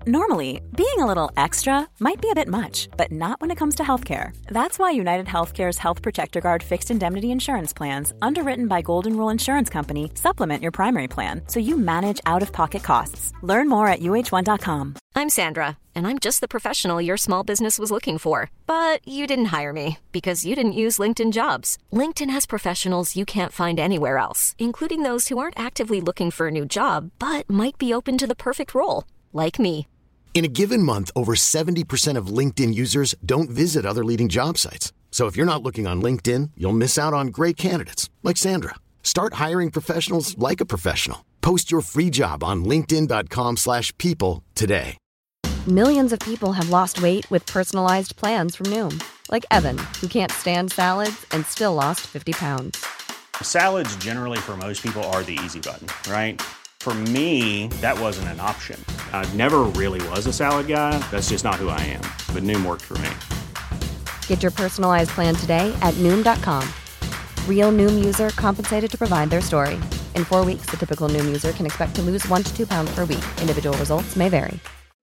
Normally, being a little extra might be a bit much, but not when it comes to healthcare. That's why United Healthcare's Health Protector Guard fixed indemnity insurance plans, underwritten by Golden Rule Insurance Company, supplement your primary plan so you manage out-of-pocket costs. Learn more at uh1.com. I'm Sandra, and I'm just the professional your small business was looking for. But you didn't hire me because you didn't use LinkedIn Jobs. LinkedIn has professionals you can't find anywhere else, including those who aren't actively looking for a new job, but might be open to the perfect role, like me. In a given month, over 70% of LinkedIn users don't visit other leading job sites. So if you're not looking on LinkedIn, you'll miss out on great candidates like Sandra. Start hiring professionals like a professional. Post your free job on linkedin.com/people today. Millions of people have lost weight with personalized plans from Noom. Like Evan, who can't stand salads and still lost 50 pounds. Salads generally for most people are the easy button, right? For me, that wasn't an option. I never really was a salad guy. That's just not who I am. But Noom worked for me. Get your personalized plan today at Noom.com. Real Noom user compensated to provide their story. In 4 weeks, the typical Noom user can expect to lose 1 to 2 pounds per week. Individual results may vary.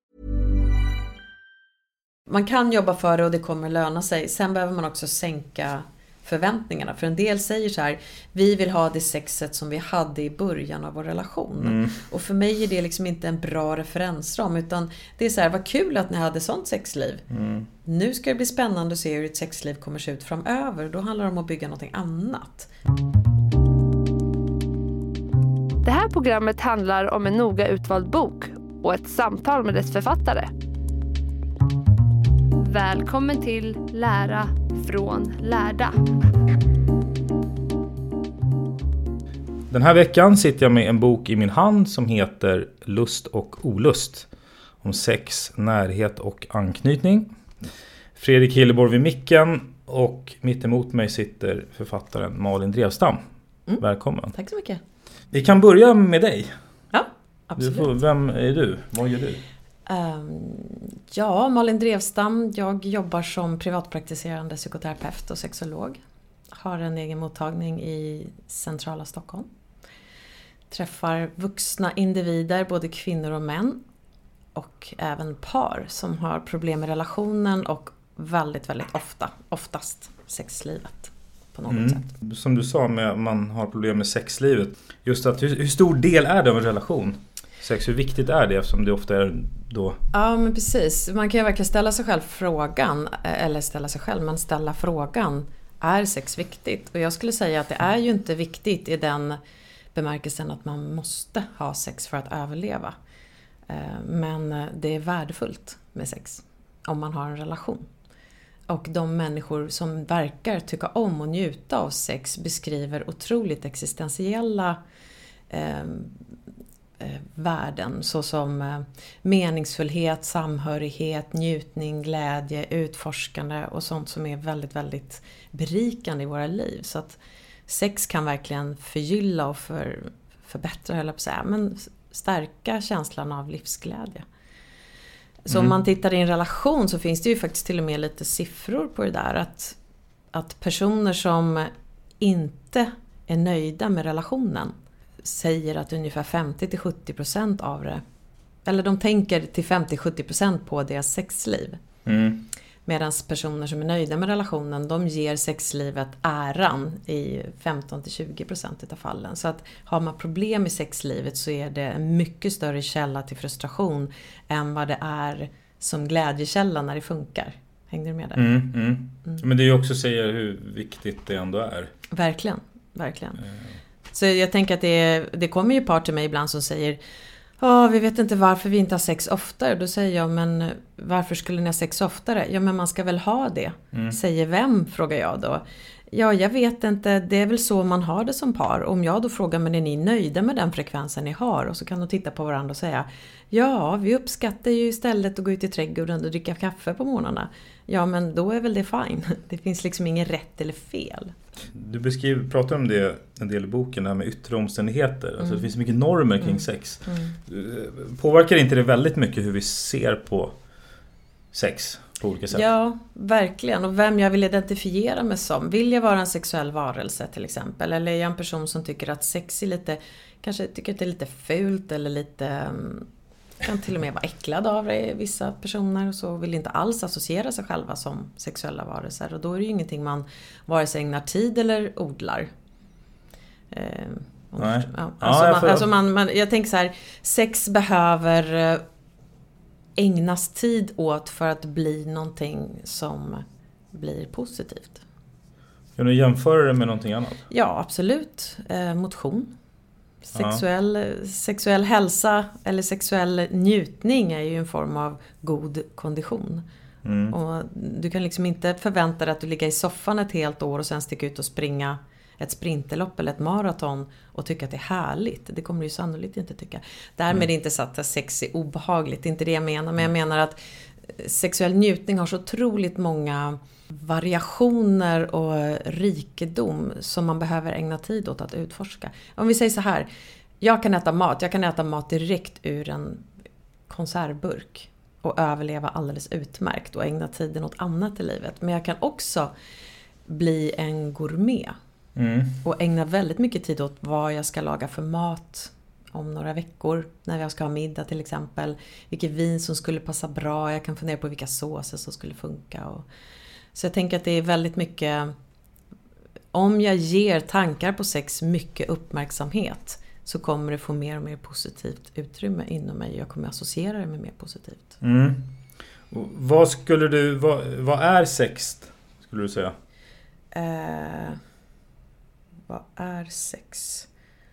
Man kan jobba för det och det kommer löna sig. Sen behöver man också sänka förväntningarna. För en del säger så här: vi vill ha det sexet som vi hade i början av vår relation. Och för mig är det liksom inte en bra referensram, utan det är så här: vad kul att ni hade sånt sexliv. Nu ska det bli spännande att se hur ett sexliv kommer se ut framöver. Då handlar det om att bygga någonting annat. Det här programmet handlar om en noga utvald bok och ett samtal med dess författare. Välkommen till Lära från lärda. Den här veckan sitter jag med en bok i min hand som heter Lust och olust. Om sex, närhet och anknytning. Fredrik Hilleborg vid micken och mitt emot mig sitter författaren Malin Drevstam. Välkommen. Tack så mycket. Vi kan börja med dig. Ja, absolut. Vem är du? Vad gör du? Ja, Malin Drevstam. Jag jobbar som privatpraktiserande psykoterapeut och sexolog. Har en egen mottagning i centrala Stockholm. Träffar vuxna individer, både kvinnor och män. Och även par som har problem med relationen och väldigt, väldigt oftast sexlivet på något sätt. Som du sa, med man har problem med sexlivet. Just att hur stor del är det av en relation? Sex, hur viktigt är det, eftersom det ofta är då? Ja, men precis. Man kan ju verkligen ställa sig själv frågan, eller ställa frågan, är sex viktigt? Och jag skulle säga att det är ju inte viktigt i den bemärkelsen att man måste ha sex för att överleva. Men det är värdefullt med sex om man har en relation. Och de människor som verkar tycka om och njuta av sex beskriver otroligt existentiella värden, såsom meningsfullhet, samhörighet, njutning, glädje, utforskande och sånt som är väldigt, väldigt berikande i våra liv. Så att sex kan verkligen förgylla och förbättra, höll jag på att säga, men stärka känslan av livsglädje. Så om man tittar i en relation så finns det ju faktiskt till och med lite siffror på det där, att personer som inte är nöjda med relationen säger att ungefär 50-70% av det, eller de tänker till 50-70% på deras sexliv. Medan personer som är nöjda med relationen, de ger sexlivet äran i 15-20% av fallen. Så att har man problem i sexlivet så är det en mycket större källa till frustration än vad det är som glädjekälla när det funkar. Hängde du med där? Men det är ju också säger hur viktigt det ändå är. Verkligen. Så jag tänker att det kommer ju par till mig ibland som säger: vi vet inte varför vi inte har sex oftare. Då säger jag: men varför skulle ni ha sex oftare? Ja, men man ska väl ha det. Säger vem, frågar jag då. Ja, jag vet inte. Det är väl så man har det som par. Om jag då frågar: men är ni nöjda med den frekvensen ni har? Och så kan de titta på varandra och säga: ja, vi uppskattar ju istället att gå ut i trädgården och dricka kaffe på morgnarna. Ja, men då är väl det fine. Det finns liksom ingen rätt eller fel. Du pratar om det en del i boken, det här med yttre omständigheter. Alltså det finns mycket normer kring sex. Påverkar inte det väldigt mycket hur vi ser på sex på olika sätt? Ja, verkligen. Och vem jag vill identifiera mig som. Vill jag vara en sexuell varelse till exempel? Eller är jag en person som tycker att sex är lite, kanske tycker att det är lite fult eller lite Kan till och med vara äcklad av det, vissa personer, och så vill inte alls associera sig själva som sexuella varelser. Och då är det ju ingenting man vare sig ägnar tid eller odlar. Nej. Jag tänker så här, sex behöver ägnas tid åt för att bli någonting som blir positivt. Kan du jämföra det med någonting annat? Ja, absolut. Motion. Sexuell hälsa eller sexuell njutning är ju en form av god kondition. Och du kan liksom inte förvänta dig att du ligger i soffan ett helt år och sen sticka ut och springa ett sprinterlopp eller ett maraton och tycka att det är härligt. Det kommer du ju sannolikt inte tycka. Därmed är det inte så att sex är obehagligt, det är inte det jag menar. Men jag menar att sexuell njutning har så otroligt många variationer och rikedom som man behöver ägna tid åt att utforska. Om vi säger så här, jag kan äta mat direkt ur en konservburk och överleva alldeles utmärkt och ägna tiden åt annat i livet. Men jag kan också bli en gourmet och ägna väldigt mycket tid åt vad jag ska laga för mat om några veckor när jag ska ha middag till exempel. Vilket vin som skulle passa bra, jag kan fundera på vilka såser som skulle funka. Så jag tänker att det är väldigt mycket, om jag ger tankar på sex mycket uppmärksamhet så kommer det få mer och mer positivt utrymme inom mig. Jag kommer associera det med mer positivt. Vad är sex, skulle du säga? Vad är sex?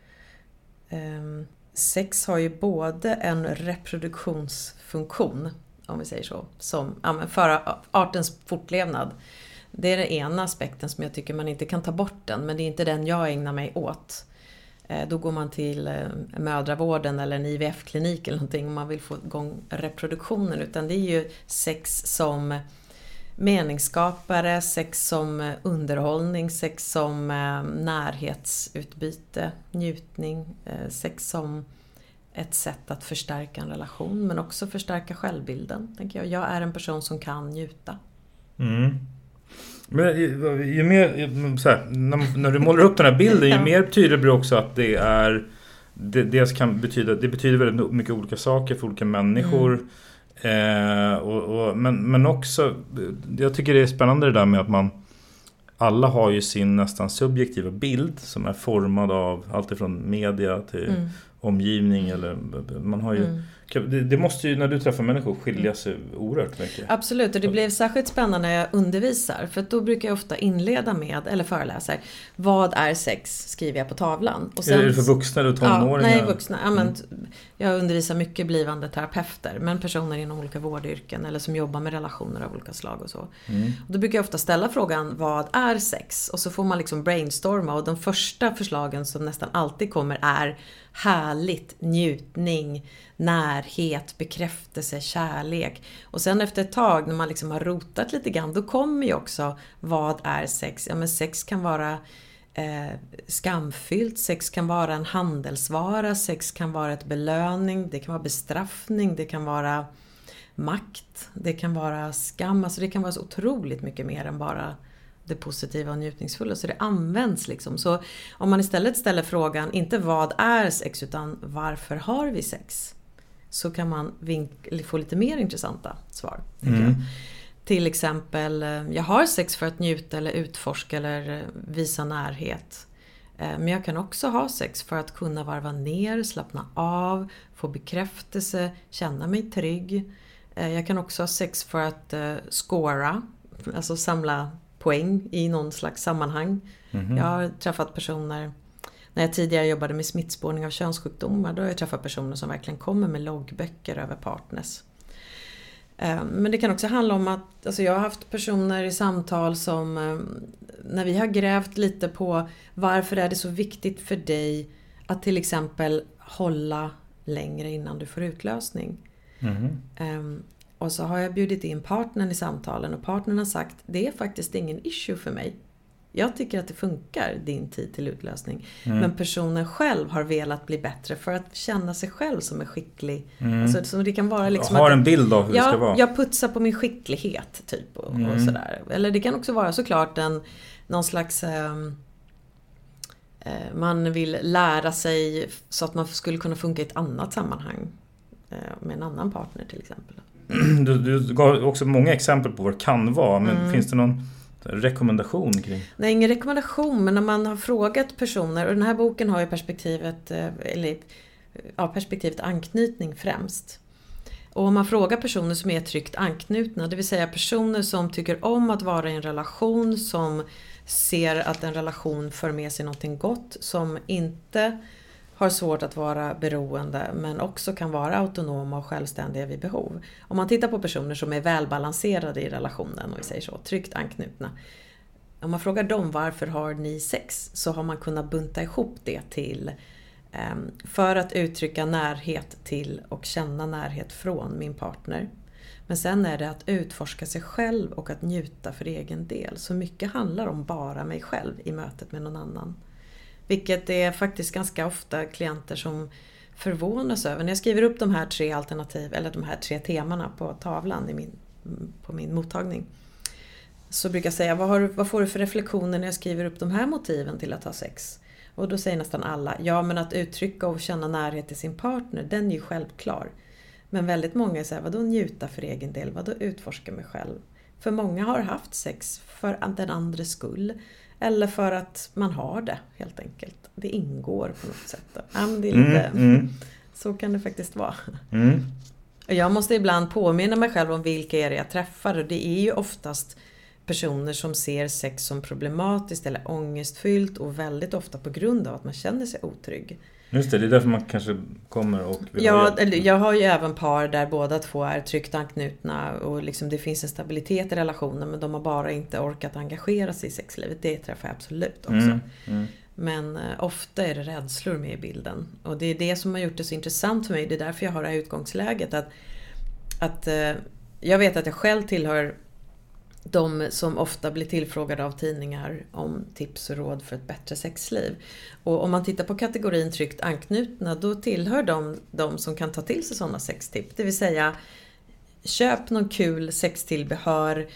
Sex har ju både en reproduktionsfunktion, om vi säger så, som för artens fortlevnad. Det är den ena aspekten som jag tycker man inte kan ta bort den, men det är inte den jag ägnar mig åt. Då går man till mödravården eller en IVF-klinik eller någonting om man vill få igång reproduktionen, utan det är ju sex som meningsskapare, sex som underhållning, sex som närhetsutbyte, njutning, sex som ett sätt att förstärka en relation men också förstärka självbilden, tänker jag. Jag är en person som kan njuta. Men ju mer, så här, när du målar upp den här bilden, ju mer betyder det också att det betyder väldigt mycket olika saker för olika människor. Men också, jag tycker det är spännande det där med att alla har ju sin nästan subjektiva bild som är formad av allt ifrån media till omgivning, eller man har ju det måste ju, när du träffar människor, skilja sig oerhört mycket. Absolut, och det blev särskilt spännande när jag undervisar, för då brukar jag ofta inleda med, eller föreläser, vad är sex, skriver jag på tavlan. Och sen, är det för vuxna eller tonåringar? Nej, vuxna. Jag undervisar mycket blivande terapeuter, men personer inom olika vårdyrken eller som jobbar med relationer av olika slag och så. Och då brukar jag ofta ställa frågan, vad är sex? Och så får man liksom brainstorma, och de första förslagen som nästan alltid kommer är härligt, njutning, närhet, bekräftelse, kärlek. Och sen efter ett tag när man liksom har rotat lite grann, då kommer ju också, vad är sex? Ja, men sex kan vara skamfyllt, sex kan vara en handelsvara, sex kan vara ett belöning, det kan vara bestraffning, det kan vara makt, det kan vara skam, alltså det kan vara så otroligt mycket mer än bara det positiva och njutningsfulla, så det används liksom. Så om man istället ställer frågan, inte vad är sex, utan varför har vi sex, så kan man få lite mer intressanta svar, tycker jag. Till exempel, jag har sex för att njuta eller utforska eller visa närhet. Men jag kan också ha sex för att kunna varva ner, slappna av, få bekräftelse, känna mig trygg. Jag kan också ha sex för att scora, alltså samla poäng i någon slags sammanhang. Jag har träffat personer, när jag tidigare jobbade med smittspårning av könssjukdomar, då har jag träffat personer som verkligen kommer med loggböcker över partners. Men det kan också handla om att, alltså jag har haft personer i samtal som, när vi har grävt lite på varför är det så viktigt för dig att till exempel hålla längre innan du får utlösning. Och så har jag bjudit in partnern i samtalen, och partnern har sagt, det är faktiskt ingen issue för mig. Jag tycker att det funkar, din tid till utlösning. Men personen själv har velat bli bättre för att känna sig själv som en skicklig. Alltså, så det kan vara liksom har en bild av hur det ska vara. Jag putsar på min skicklighet typ och sådär. Eller det kan också vara såklart någon slags man vill lära sig så att man skulle kunna funka i ett annat sammanhang. med en annan partner till exempel. Du gav också många exempel på vad det kan vara, men finns det någon rekommendation kring? Nej, ingen rekommendation, men när man har frågat personer, och den här boken har ju perspektivet anknytning främst. Och om man frågar personer som är tryggt anknutna, det vill säga personer som tycker om att vara i en relation, som ser att en relation för med sig någonting gott, som inte har svårt att vara beroende men också kan vara autonoma och självständiga vid behov. Om man tittar på personer som är välbalanserade i relationen, och vi säger så, tryggt anknutna. Om man frågar dem varför har ni sex, så har man kunnat bunta ihop det till för att uttrycka närhet till och känna närhet från min partner. Men sen är det att utforska sig själv och att njuta för egen del. Så mycket handlar om bara mig själv i mötet med någon annan. Vilket är faktiskt ganska ofta klienter som förvånas över. När jag skriver upp de här 3 alternativ, eller de här 3 temana på tavlan på min mottagning, så brukar jag säga, vad får du för reflektioner när jag skriver upp de här motiven till att ha sex? Och då säger nästan alla, ja men att uttrycka och känna närhet till sin partner, den är ju självklar. Men väldigt många säger, vadå njuta för egen del, vadå utforska mig själv? För många har haft sex för den andres skull. Eller för att man har det helt enkelt. Det ingår på något sätt. Ja, men det är lite, så kan det faktiskt vara. Och jag måste ibland påminna mig själv om vilka är det jag träffar. Och det är ju oftast personer som ser sex som problematiskt eller ångestfyllt. Och väldigt ofta på grund av att man känner sig otrygg. Just det är därför man kanske kommer och vill jag har ju även par där båda två är tryggt anknutna och liksom det finns en stabilitet i relationen, men de har bara inte orkat engagera sig i sexlivet. Det träffar jag absolut också. Men ofta är det rädslor med i bilden, och det är det som har gjort det så intressant för mig. Det är därför jag har det här utgångsläget att jag vet att jag själv tillhör de som ofta blir tillfrågade av tidningar om tips och råd för ett bättre sexliv. Och om man tittar på kategorin tryggt anknutna, då tillhör de som kan ta till sig sådana sextips. Det vill säga, köp någon kul sextillbehör,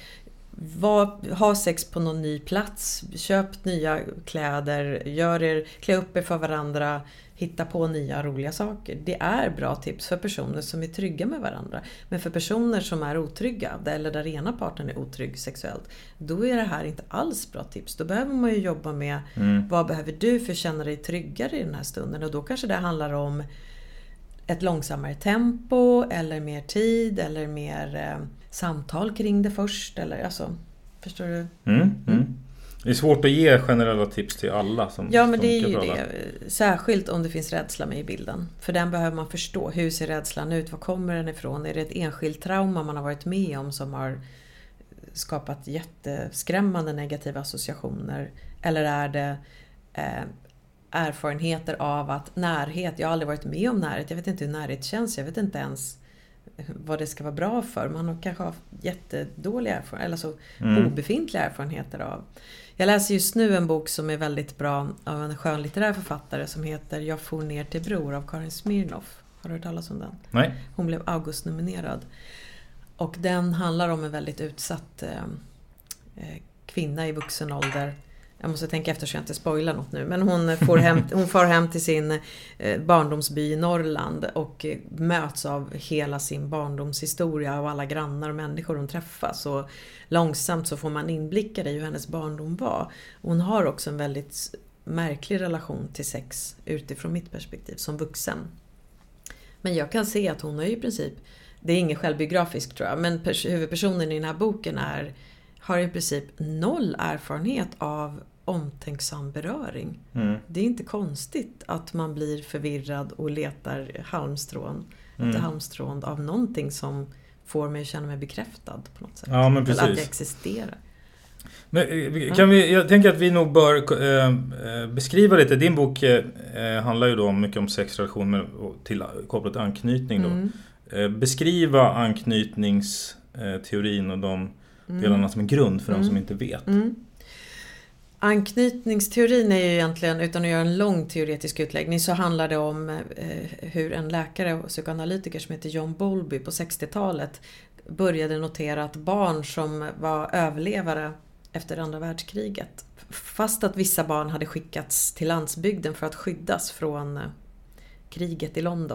ha sex på någon ny plats, köp nya kläder, klä upp er för varandra, hitta på nya roliga saker. Det är bra tips för personer som är trygga med varandra. Men för personer som är otrygga, eller där ena parten är otrygg sexuellt, då är det här inte alls bra tips. Då behöver man ju jobba med vad behöver du för att känna dig tryggare i den här stunden. Och då kanske det handlar om ett långsammare tempo, eller mer tid, eller mer samtal kring det först. Eller, alltså, förstår du? Det är svårt att ge generella tips till alla som men det är ju det. Särskilt om det finns rädsla med i bilden. För den behöver man förstå. Hur ser rädslan ut? Var kommer den ifrån? Är det ett enskilt trauma man har varit med om som har skapat jätteskrämmande negativa associationer? Eller är det erfarenheter av att närhet, jag har aldrig varit med om närhet. Jag vet inte hur närhet känns. Jag vet inte ens vad det ska vara bra för. Man har kanske haft jättedåliga erfarenheter, eller så obefintliga erfarenheter av. Jag läser just nu en bok som är väldigt bra av en skönlitterär författare som heter Jag for ner till Bror av Karin Smirnoff. Har du hört talas om den? Nej. Hon blev August-nominerad. Och den handlar om en väldigt utsatt kvinna i vuxen ålder. Jag måste tänka efter så jag inte spoilar något nu. Men hon får hem till sin barndomsby i Norrland och möts av hela sin barndomshistoria och alla grannar och människor hon träffar. Så långsamt så får man inblickar i hur hennes barndom var. Hon har också en väldigt märklig relation till sex utifrån mitt perspektiv som vuxen. Men jag kan se att hon är i princip, det är inget självbiografiskt tror jag, men huvudpersonen i den här boken har i princip noll erfarenhet av omtänksam beröring. Det är inte konstigt att man blir förvirrad och letar halmstrån efter halmstrån av någonting som får mig att känna mig bekräftad på något sätt. Ja, men precis. Eller att det existerar. Men jag tänker att vi nog bör beskriva lite. Din bok handlar ju då mycket om sexrelation till kopplat anknytning då. Beskriva anknytningsteorin och de delarna som en grund för de som inte vet. Anknytningsteorin är ju egentligen, utan att göra en lång teoretisk utläggning, så handlar det om hur en läkare och psykoanalytiker som heter John Bowlby på 60-talet började notera att barn som var överlevare efter andra världskriget, fast att vissa barn hade skickats till landsbygden för att skyddas från kriget i London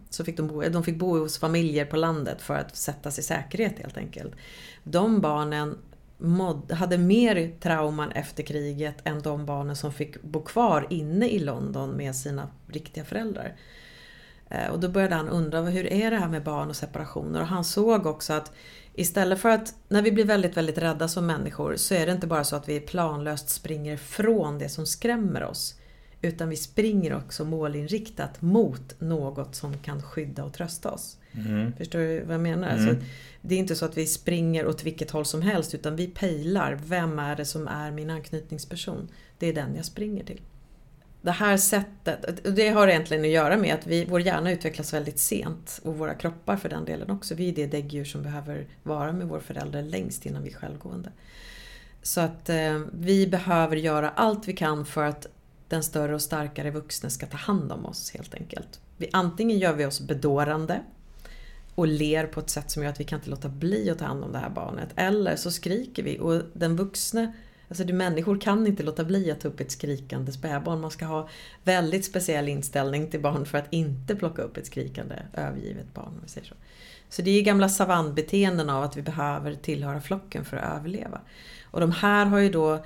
Så fick de fick bo hos familjer på landet för att sätta sig i säkerhet helt enkelt. De barnen hade mer trauman efter kriget än de barnen som fick bo kvar inne i London med sina riktiga föräldrar. Och då började han undra, hur är det här med barn och separationer? Och han såg också att istället för att, när vi blir väldigt, väldigt rädda som människor, så är det inte bara så att vi planlöst springer från det som skrämmer oss. Utan vi springer också målinriktat mot något som kan skydda och trösta oss. Förstår du vad jag menar? Alltså, det är inte så att vi springer åt vilket håll som helst, utan vi pejlar, vem är det som är min anknytningsperson? Det är den jag springer till. Det här sättet, det har egentligen att göra med att vår hjärna utvecklas väldigt sent, och våra kroppar för den delen också. Vi är det däggdjur som behöver vara med vår förälder längst innan vi är självgående. Så att vi behöver göra allt vi kan för att den större och starkare vuxna ska ta hand om oss helt enkelt. Antingen gör vi oss bedårande och ler på ett sätt som gör att vi kan inte låta bli att ta hand om det här barnet. Eller så skriker vi, och den vuxna, alltså människor kan inte låta bli att ta upp ett skrikande spädbarn. Man ska ha väldigt speciell inställning till barn för att inte plocka upp ett skrikande övergivet barn, om vi säger så. Så det är gamla savannbeteenden av att vi behöver tillhöra flocken för att överleva. Och de här har ju då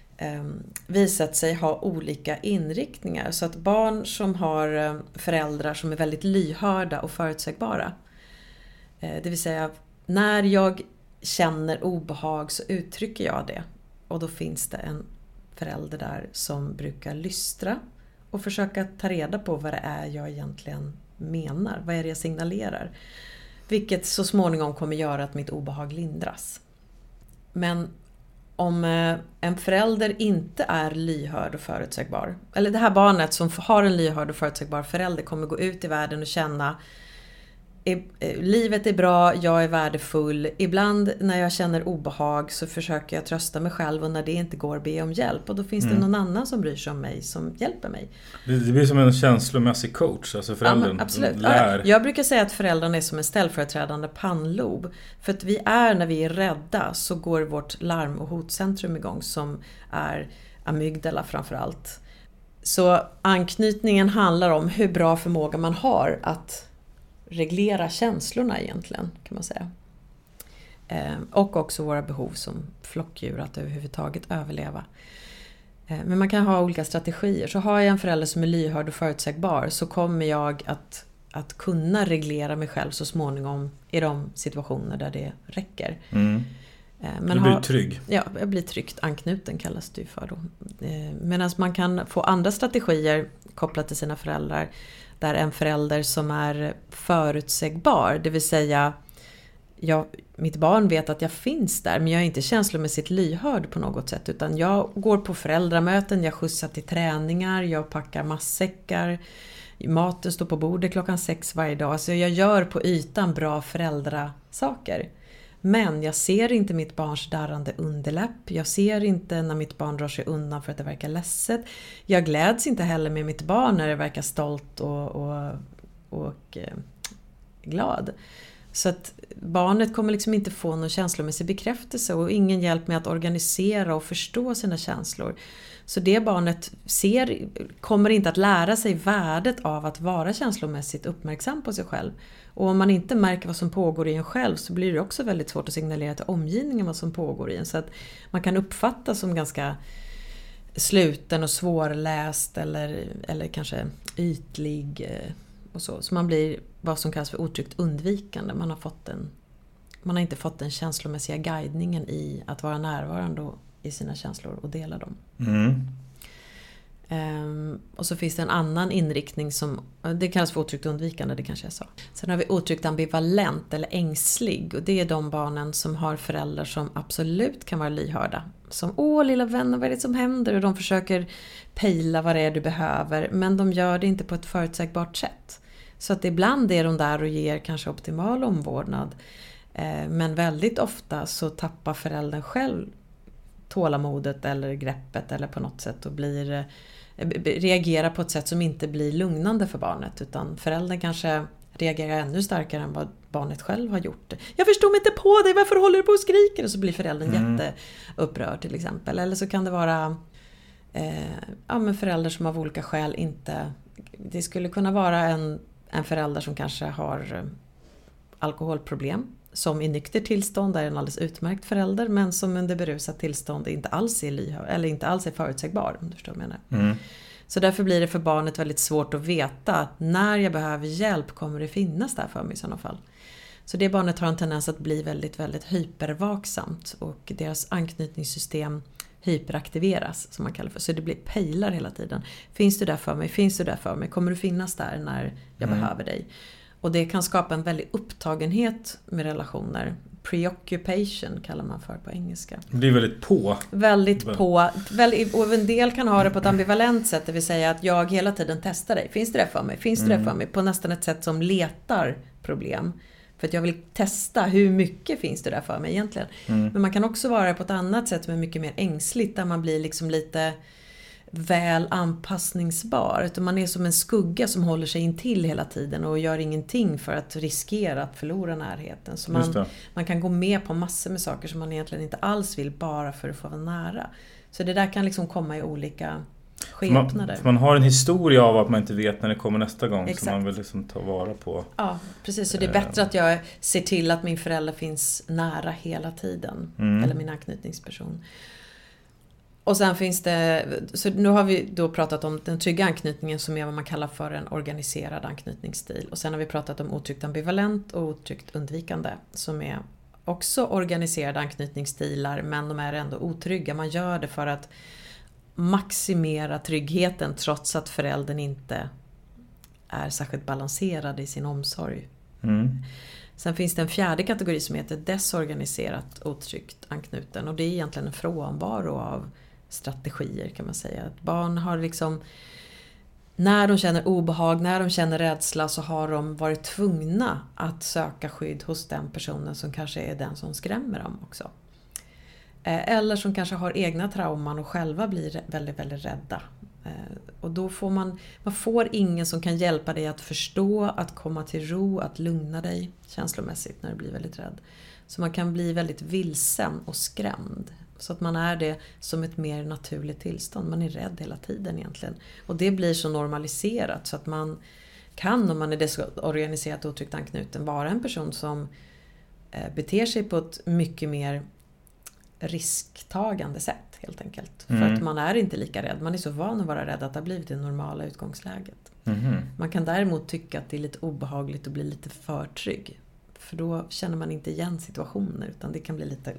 visat sig ha olika inriktningar. Så att barn som har föräldrar som är väldigt lyhörda och förutsägbara, det vill säga när jag känner obehag så uttrycker jag det. Och då finns det en förälder där som brukar lystra och försöka ta reda på vad det är jag egentligen menar. Vad är det jag signalerar? Vilket så småningom kommer göra att mitt obehag lindras. Men om en förälder inte är lyhörd och förutsägbar, eller det här barnet som har en lyhörd och förutsägbar förälder kommer gå ut i världen och känna livet är bra, jag är värdefull. Ibland när jag känner obehag så försöker jag trösta mig själv, och när det inte går be om hjälp. Och då finns det någon annan som bryr sig om mig, som hjälper mig. Det blir som en känslomässig coach, alltså föräldern. Ja, absolut. Lär. Jag brukar säga att föräldrarna är som en ställföreträdande pannlob. För att när vi är rädda så går vårt larm- och hotcentrum igång, som är amygdala framförallt. Så anknytningen handlar om hur bra förmåga man har att reglera känslorna egentligen, kan man säga. Och också våra behov som flockdjur, att överhuvudtaget överleva. Men man kan ha olika strategier. Så har jag en förälder som är lyhörd och förutsägbar, så kommer jag att kunna reglera mig själv så småningom i de situationer där det räcker. Men du blir trygg. Ja, jag blir tryggt anknuten, kallas det för då. Medan man kan få andra strategier kopplat till sina föräldrar, där en förälder som är förutsägbar, det vill säga mitt barn vet att jag finns där, men jag är inte känslomässigt lyhörd på något sätt, utan jag går på föräldramöten, jag skjutsar till träningar, jag packar matsäckar, maten står på bordet 6:00 varje dag, så jag gör på ytan bra föräldrasaker. Men jag ser inte mitt barns darrande underläpp. Jag ser inte när mitt barn drar sig undan för att det verkar ledset. Jag gläds inte heller med mitt barn när det verkar stolt och glad. Så att barnet kommer liksom inte få någon känslomässig bekräftelse och ingen hjälp med att organisera och förstå sina känslor. Så det barnet kommer inte att lära sig värdet av att vara känslomässigt uppmärksam på sig själv. Och om man inte märker vad som pågår i en själv, så blir det också väldigt svårt att signalera till omgivningen vad som pågår i en. Så att man kan uppfattas som ganska sluten och svårläst eller kanske ytlig och så. Så man blir vad som kallas för otryggt undvikande. Man har inte fått den känslomässiga guidningen i att vara närvarande i sina känslor och dela dem. Och så finns det en annan inriktning som det kallas för otryggt undvikande, det kanske jag sa. Sen har vi otryggt ambivalent eller ängslig, och det är de barnen som har föräldrar som absolut kan vara lyhörda. Som lilla vän, vad är det som händer? Och de försöker pejla vad det är du behöver, men de gör det inte på ett förutsägbart sätt. Så att ibland är de där och ger kanske optimal omvårdnad, men väldigt ofta så tappar föräldern själv tålamodet eller greppet eller på något sätt och reagerar på ett sätt som inte blir lugnande för barnet, utan föräldern kanske reagerar ännu starkare än vad barnet själv har gjort. Jag förstår mig inte på dig, varför håller du på och skriker? Och så blir föräldern jätteupprörd till exempel. Eller så kan det vara men föräldrar som av olika skäl inte... Det skulle kunna vara en förälder som kanske har alkoholproblem, som i nykter tillstånd är en alldeles utmärkt förälder, men som under berusat tillstånd inte alls är lyhörd eller inte alls är förutsägbar, om du förstår vad jag menar. Så därför blir det för barnet väldigt svårt att veta när jag behöver hjälp kommer det finnas där för mig i sådana fall. Så det barnet har en tendens att bli väldigt, väldigt hypervaksamt och deras anknytningssystem hyperaktiveras, som man kallar för. Så det blir pejlar hela tiden. Finns du där för mig? Finns du där för mig? Kommer du finnas där när jag behöver dig? Och det kan skapa en väldig upptagenhet med relationer. Preoccupation kallar man för på engelska. Det är väldigt på. Väldigt på. Och en del kan ha det på ett ambivalent sätt. Det vill säga att jag hela tiden testar dig. Finns det där för mig? Finns det där för mig? På nästan ett sätt som letar problem. För att jag vill testa hur mycket finns det där för mig egentligen. Men man kan också vara på ett annat sätt som är mycket mer ängsligt. Där man blir liksom lite väl anpassningsbar. Utan man är som en skugga som håller sig in till hela tiden och gör ingenting för att riskera att förlora närheten. Så man kan gå med på massor med saker som man egentligen inte alls vill, bara för att få vara nära. Så det där kan liksom komma i olika skepnader. Man har en historia av att man inte vet när det kommer nästa gång. Exakt. Så man vill liksom ta vara på. Ja, precis. Så det är bättre att jag ser till att min förälder finns nära hela tiden. Eller min anknytningsperson. Och sen finns det, så nu har vi då pratat om den trygga anknytningen som är vad man kallar för en organiserad anknytningsstil. Och sen har vi pratat om otryggt ambivalent och otryggt undvikande som är också organiserade anknytningsstilar, men de är ändå otrygga. Man gör det för att maximera tryggheten trots att föräldern inte är särskilt balanserad i sin omsorg. Sen finns det en fjärde kategori som heter desorganiserat otryggt anknuten, och det är egentligen en frånvaro av strategier, kan man säga. Att barn har liksom, när de känner obehag, när de känner rädsla, så har de varit tvungna att söka skydd hos den personen som kanske är den som skrämmer dem också. Eller som kanske har egna trauman och själva blir väldigt, väldigt rädda. Och då får man får ingen som kan hjälpa dig att förstå, att komma till ro, att lugna dig känslomässigt när du blir väldigt rädd. Så man kan bli väldigt vilsen och skrämd. Så att man är det som ett mer naturligt tillstånd. Man är rädd hela tiden egentligen. Och det blir så normaliserat så att man kan, om man är desorganiserat och otryggt anknuten, vara en person som beter sig på ett mycket mer risktagande sätt helt enkelt. För att man är inte lika rädd. Man är så van att vara rädd att det har blivit det normala utgångsläget. Man kan däremot tycka att det är lite obehagligt och bli lite för trygg. För då känner man inte igen situationer, utan det kan bli lite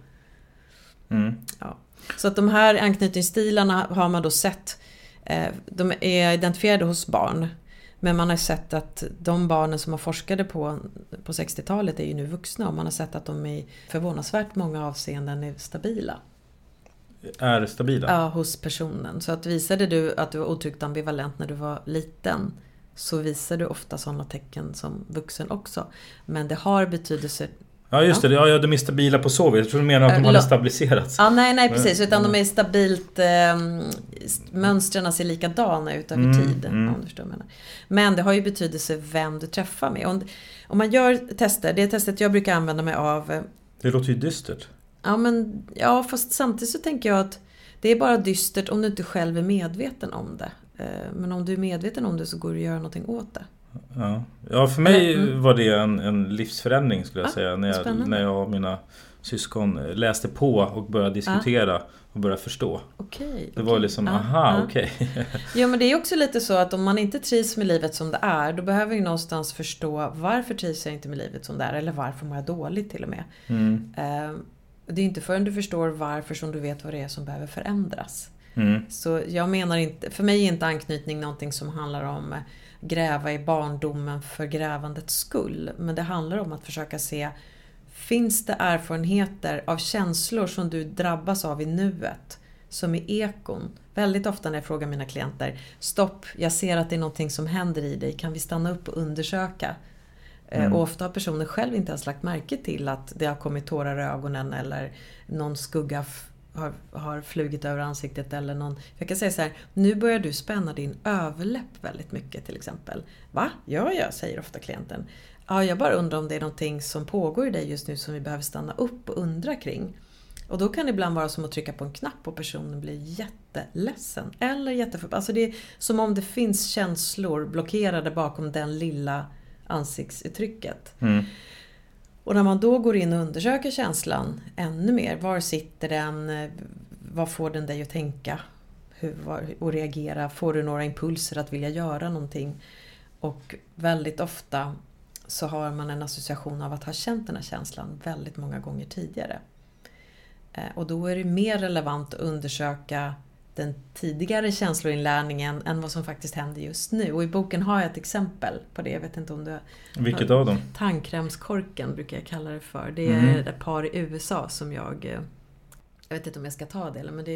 Ja. Så att de här anknytningsstilarna har man då sett, de är identifierade hos barn. Men man har sett att de barnen som man forskade på 60-talet är ju nu vuxna, och man har sett att de i förvånansvärt många avseenden är stabila. Är stabila? Ja, hos personen. Så att visade du att du var otryggt ambivalent när du var liten, så visar du ofta sådana tecken som vuxen också. Men det har betydelse. Ja, just det. Ja, de är stabila på så vis. Jag tror du menar att de hade stabiliserats. Ja, nej, precis. Utan de är stabilt, mönstren ser likadana ut över tid. Om du förstår vad jag menar. Men det har ju betydelse vem du träffar med. Om man gör tester, det testet jag brukar använda mig av. Det låter ju dystert. Ja, fast samtidigt så tänker jag att det är bara dystert om du inte själv är medveten om det. Men om du är medveten om det så går det att göra någonting åt det. Ja, för mig var det en livsförändring, skulle jag säga. När jag och mina syskon läste på och började diskutera och började förstå. Det var liksom, okej. Ja, men det är också lite så att om man inte trivs med livet som det är, då behöver vi någonstans förstå varför trivs jag inte med livet som det är, eller varför mår jag dåligt till och med. Det är inte förrän du förstår varför som du vet vad det är som behöver förändras. Så jag menar inte, för mig är inte anknytning någonting som handlar om gräva i barndomen för grävandets skull. Men det handlar om att försöka se, finns det erfarenheter av känslor som du drabbas av i nuet, som är ekon? Väldigt ofta när jag frågar mina klienter, stopp, jag ser att det är någonting som händer i dig, kan vi stanna upp och undersöka? Och ofta har personer själv inte ens lagt märke till att det har kommit tårar i ögonen, eller någon skugga har flugit över ansiktet, eller någon. Jag kan säga så här, nu börjar du spänna din överläpp väldigt mycket till exempel. Va? Ja, säger ofta klienten. Ja, jag bara undrar om det är någonting som pågår i dig just nu som vi behöver stanna upp och undra kring. Och då kan det ibland vara som att trycka på en knapp och personen blir jätteledsen eller jätteförbannad. Alltså det är som om det finns känslor blockerade bakom den lilla ansiktsuttrycket. Och när man då går in och undersöker känslan ännu mer, var sitter den, vad får den dig att tänka och reagera, får du några impulser att vilja göra någonting? Och väldigt ofta så har man en association av att ha känt den här känslan väldigt många gånger tidigare. Och då är det mer relevant att undersöka den tidigare känsloinlärningen än vad som faktiskt händer just nu. Och i boken har jag ett exempel på det. Jag vet inte om du... Vilket av dem? Tandkrämskorken brukar jag kalla det för. Det är ett par i USA som jag vet inte om jag ska ta det, men det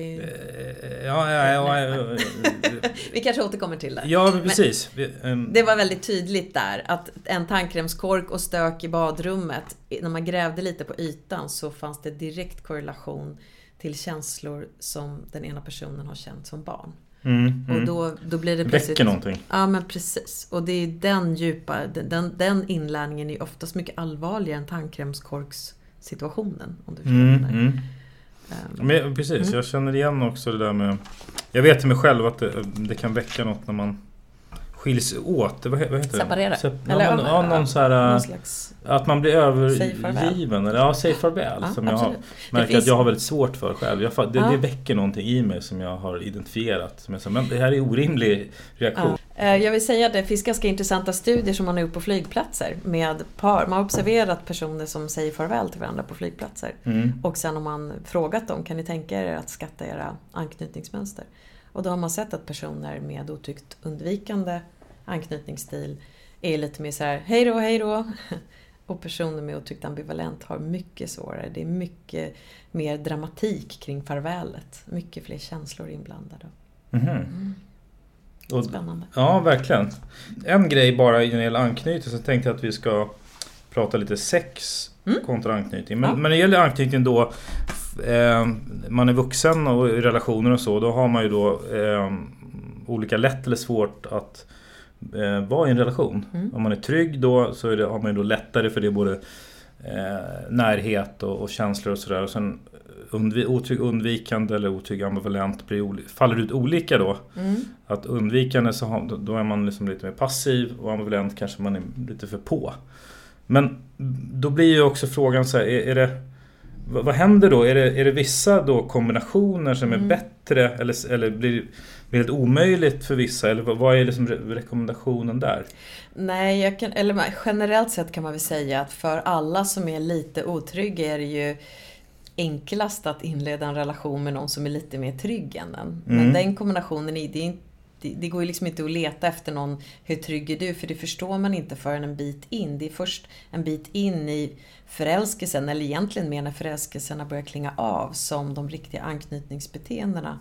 är... Vi kanske återkommer till det. Ja, precis. Det var väldigt tydligt där att en tandkrämskork och stök i badrummet, när man grävde lite på ytan så fanns det direkt korrelation till känslor som den ena personen har känt som barn. Och då blir det plötsligt... Väcker någonting. Ja, men precis. Och det är den djupa... Den inlärningen är oftast mycket allvarligare än tandkrämskorkssituationen, om du förstår det. Men precis, jag känner igen också det där med... Jag vet till mig själv att det kan väcka något när man skiljs åt. Vad heter det? Separera. Någon så här... Någon slags... Att man blir övergiven. Ja, say farväl. Som jag har märkt att jag har väldigt svårt för själv. Det väcker någonting i mig som jag har identifierat. Som jag säger, men det här är orimlig reaktion. Jag vill säga att det finns ganska intressanta studier som man har gjort på flygplatser med par. Man har observerat personer som säger farväl till varandra på flygplatser. Och sen har man frågat dem, kan ni tänka er att skatta era anknytningsmönster? Och då har man sett att personer med otyckt undvikande anknytningsstil är lite mer så här, hej då. Och personer med otyckt ambivalent har mycket svårare. Det är mycket mer dramatik kring farvälet. Mycket fler känslor inblandade. Spännande. Ja, verkligen. En grej bara i en anknytning, så tänkte jag att vi ska prata lite sex kontra anknytning. Men när det gäller anknytning då, man är vuxen och i relationer och så, då har man ju då olika lätt eller svårt att vara i en relation. Om man är trygg då så har man ju då lättare, för det är både närhet och känslor och sådär. Och sen otrygg undvikande eller otrygg ambivalent faller ut olika då. Att undvikande då är man liksom lite mer passiv, och ambivalent kanske man är lite för på. Men då blir ju också frågan så här, vad händer då? Är det vissa då kombinationer som är bättre eller blir helt omöjligt för vissa? Eller vad är liksom rekommendationen där? Nej, generellt sett kan man väl säga att för alla som är lite otrygga är det ju enklast att inleda en relation med någon som är lite mer trygg än den. Men den kombinationen det går ju liksom inte att leta efter någon, hur trygg är du? För det förstår man inte förrän en bit in. Det är först en bit in i förälskelsen, eller egentligen mer när förälskelserna börjar klinga av, som de riktiga anknytningsbeteendena.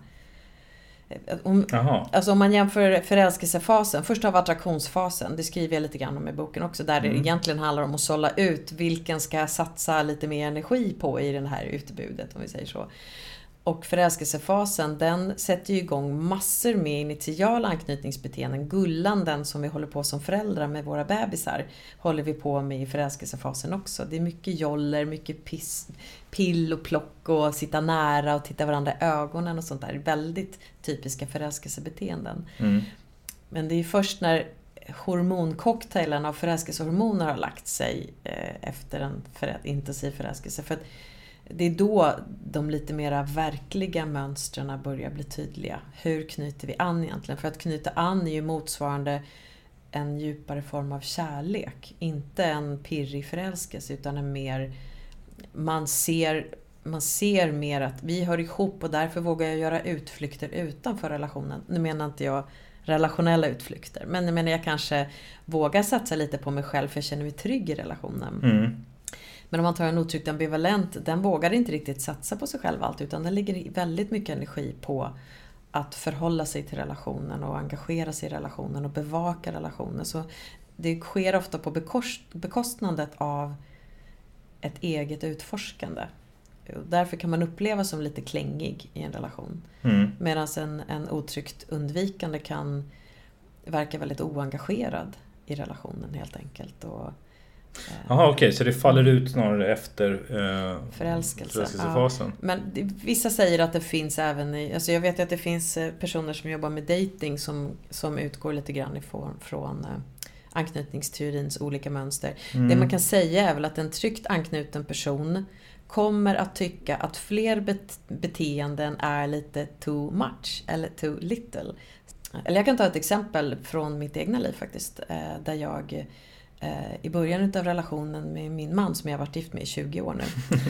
Alltså om man jämför förälskelsefasen, först har vi attraktionsfasen, det skriver jag lite grann om i boken också, där det egentligen handlar om att sålla ut vilken ska jag satsa lite mer energi på i det här utbudet, om vi säger så. Och förälskelsefasen, den sätter ju igång massor med initiala anknytningsbeteenden. Gullanden som vi håller på som föräldrar med våra bebisar håller vi på med i förälskelsefasen också. Det är mycket joller, mycket pill och plock och sitta nära och titta varandra i ögonen och sånt där. Väldigt typiska förälskelsebeteenden. Men det är först när hormoncocktailen av förälskelsehormoner har lagt sig efter en intensiv förälskelse. För att det är då de lite mera verkliga mönstren börjar bli tydliga. Hur knyter vi an egentligen? För att knyta an är ju motsvarande en djupare form av kärlek. Inte en pirrig förälskelse, utan en mer... Man ser mer att vi hör ihop, och därför vågar jag göra utflykter utanför relationen. Nu menar inte jag relationella utflykter, men jag menar jag kanske vågar satsa lite på mig själv för jag känner mig trygg i relationen. Men om man tar en otryggt ambivalent, den vågar inte riktigt satsa på sig själv allt, utan den lägger väldigt mycket energi på att förhålla sig till relationen och engagera sig i relationen och bevaka relationen. Så det sker ofta på bekostnadet av ett eget utforskande. Och därför kan man uppleva som lite klängig i en relation. Medan en otryggt undvikande kan verka väldigt oengagerad i relationen helt enkelt. Och Jaha, okej. Så det faller ut snarare efter förälskelsefasen. Ja. Men vissa säger att det finns även alltså jag vet att det finns personer som jobbar med dating som utgår lite grann från anknytningsteorins olika mönster. Det man kan säga är väl att en tryggt anknuten person kommer att tycka att fler beteenden är lite too much eller too little. Eller jag kan ta ett exempel från mitt egna liv faktiskt, där jag i början av relationen med min man som jag har varit gift med i 20 år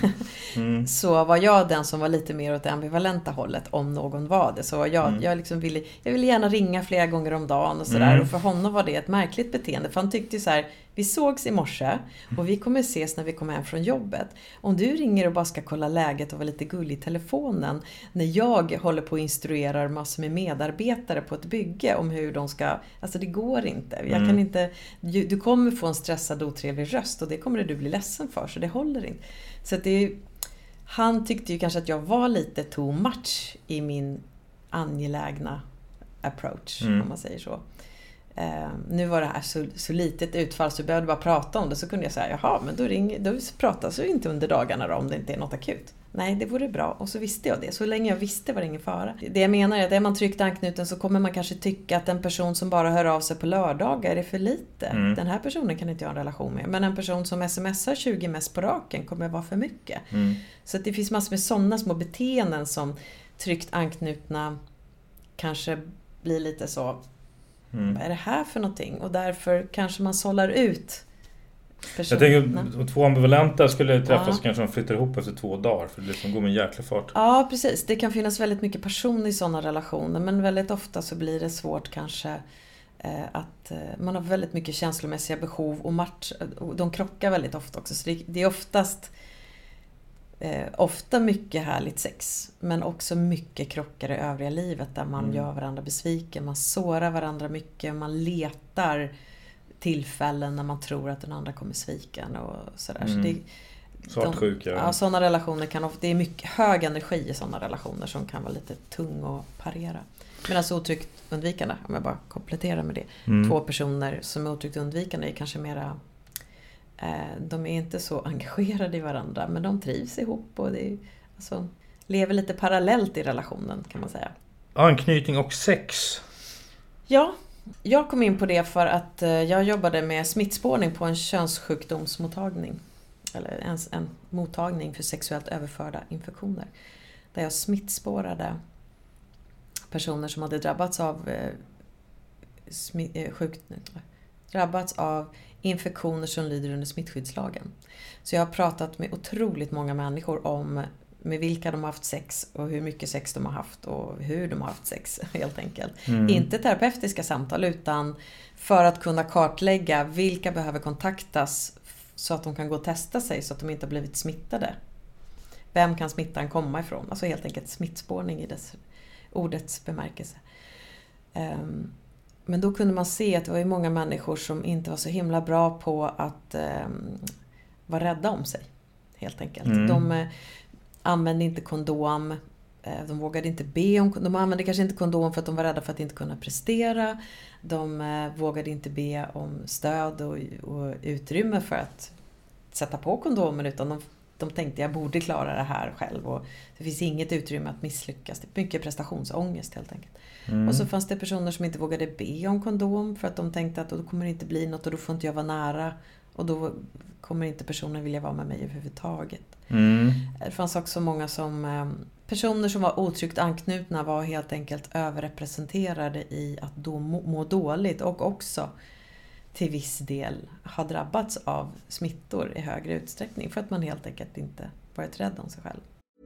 nu så var jag den som var lite mer åt det ambivalenta hållet, om någon var det. Så jag liksom ville gärna ringa flera gånger om dagen och sådär. Och för honom var det ett märkligt beteende, för han tyckte så här: vi sågs i morse och vi kommer ses när vi kommer hem från jobbet. Om du ringer och bara ska kolla läget och vara lite gullig i telefonen när jag håller på och instruerar massor med medarbetare på ett bygge om hur de ska, alltså det går inte. Jag kan inte, du kommer få en stressad otrevlig röst och det kommer du bli ledsen för, så det håller inte. Så att han tyckte ju kanske att jag var lite too much i min angelägna approach, om man säger så. Nu var det här så litet utfall så jag behövde bara prata om det, så kunde jag säga, jaha, men då pratas ju inte under dagarna då, om det inte är något akut. Nej, det vore bra, och så visste jag det. Så länge jag visste var det ingen fara. Det jag menar är att är man tryggt anknuten så kommer man kanske tycka att en person som bara hör av sig på lördagar är för lite. Den här personen kan inte jag ha en relation med. Men en person som smsar 20 mest på raken kommer vara för mycket. Så att det finns massor med sådana små beteenden som tryggt anknutna kanske blir lite så... Vad är det här för någonting? Och därför kanske man sållar ut personerna. Jag tänker att två ambivalenta skulle träffas, kanske de flyttar ihop efter 2 dagar, för det liksom går med en jäkla fart. Ja, precis. Det kan finnas väldigt mycket passion i sådana relationer, men väldigt ofta så blir det svårt kanske att man har väldigt mycket känslomässiga behov och de krockar väldigt ofta också. Så det är ofta mycket härligt sex, men också mycket krockar i övriga livet där man gör varandra besviken, man sårar varandra mycket, man letar tillfällen när man tror att den andra kommer sviken och sådär. Så svartsjuka. Ja, sådana relationer kan ofta, det är mycket hög energi i sådana relationer som kan vara lite tung att parera. Men alltså otryggt undvikande, om jag bara kompletterar med det. 2 personer som är otryggt undvikande är kanske mera, de är inte så engagerade i varandra, men de trivs ihop och alltså, lever lite parallellt i relationen, kan man säga. Anknytning och sex. Ja, jag kom in på det för att jag jobbade med smittspårning på en könssjukdomsmottagning. Eller en mottagning för sexuellt överförda infektioner. Där jag smittspårade personer som hade drabbats av infektioner som lyder under smittskyddslagen. Så jag har pratat med otroligt många människor om med vilka de har haft sex och hur mycket sex de har haft och hur de har haft sex, helt enkelt. Inte terapeutiska samtal, utan för att kunna kartlägga vilka behöver kontaktas så att de kan gå och testa sig så att de inte har blivit smittade. Vem kan smittan komma ifrån? Alltså helt enkelt smittspårning i ordets bemärkelse. Men då kunde man se att det var ju många människor som inte var så himla bra på att vara rädda om sig, helt enkelt. De använde inte kondom, de vågade inte be om, de använde kanske inte kondom för att de var rädda för att inte kunna prestera. De vågade inte be om stöd och utrymme för att sätta på kondomen, utan de tänkte jag borde klara det här själv, och det finns inget utrymme att misslyckas. Det är mycket prestationsångest, helt enkelt. Och så fanns det personer som inte vågade be om kondom för att de tänkte att då kommer det inte bli något och då får inte jag vara nära och då kommer inte personen vilja vara med mig överhuvudtaget. Det fanns också många personer som var otryggt anknutna var helt enkelt överrepresenterade i att då må dåligt, och också till viss del har drabbats av smittor i högre utsträckning för att man helt enkelt inte varit rädd om sig själv.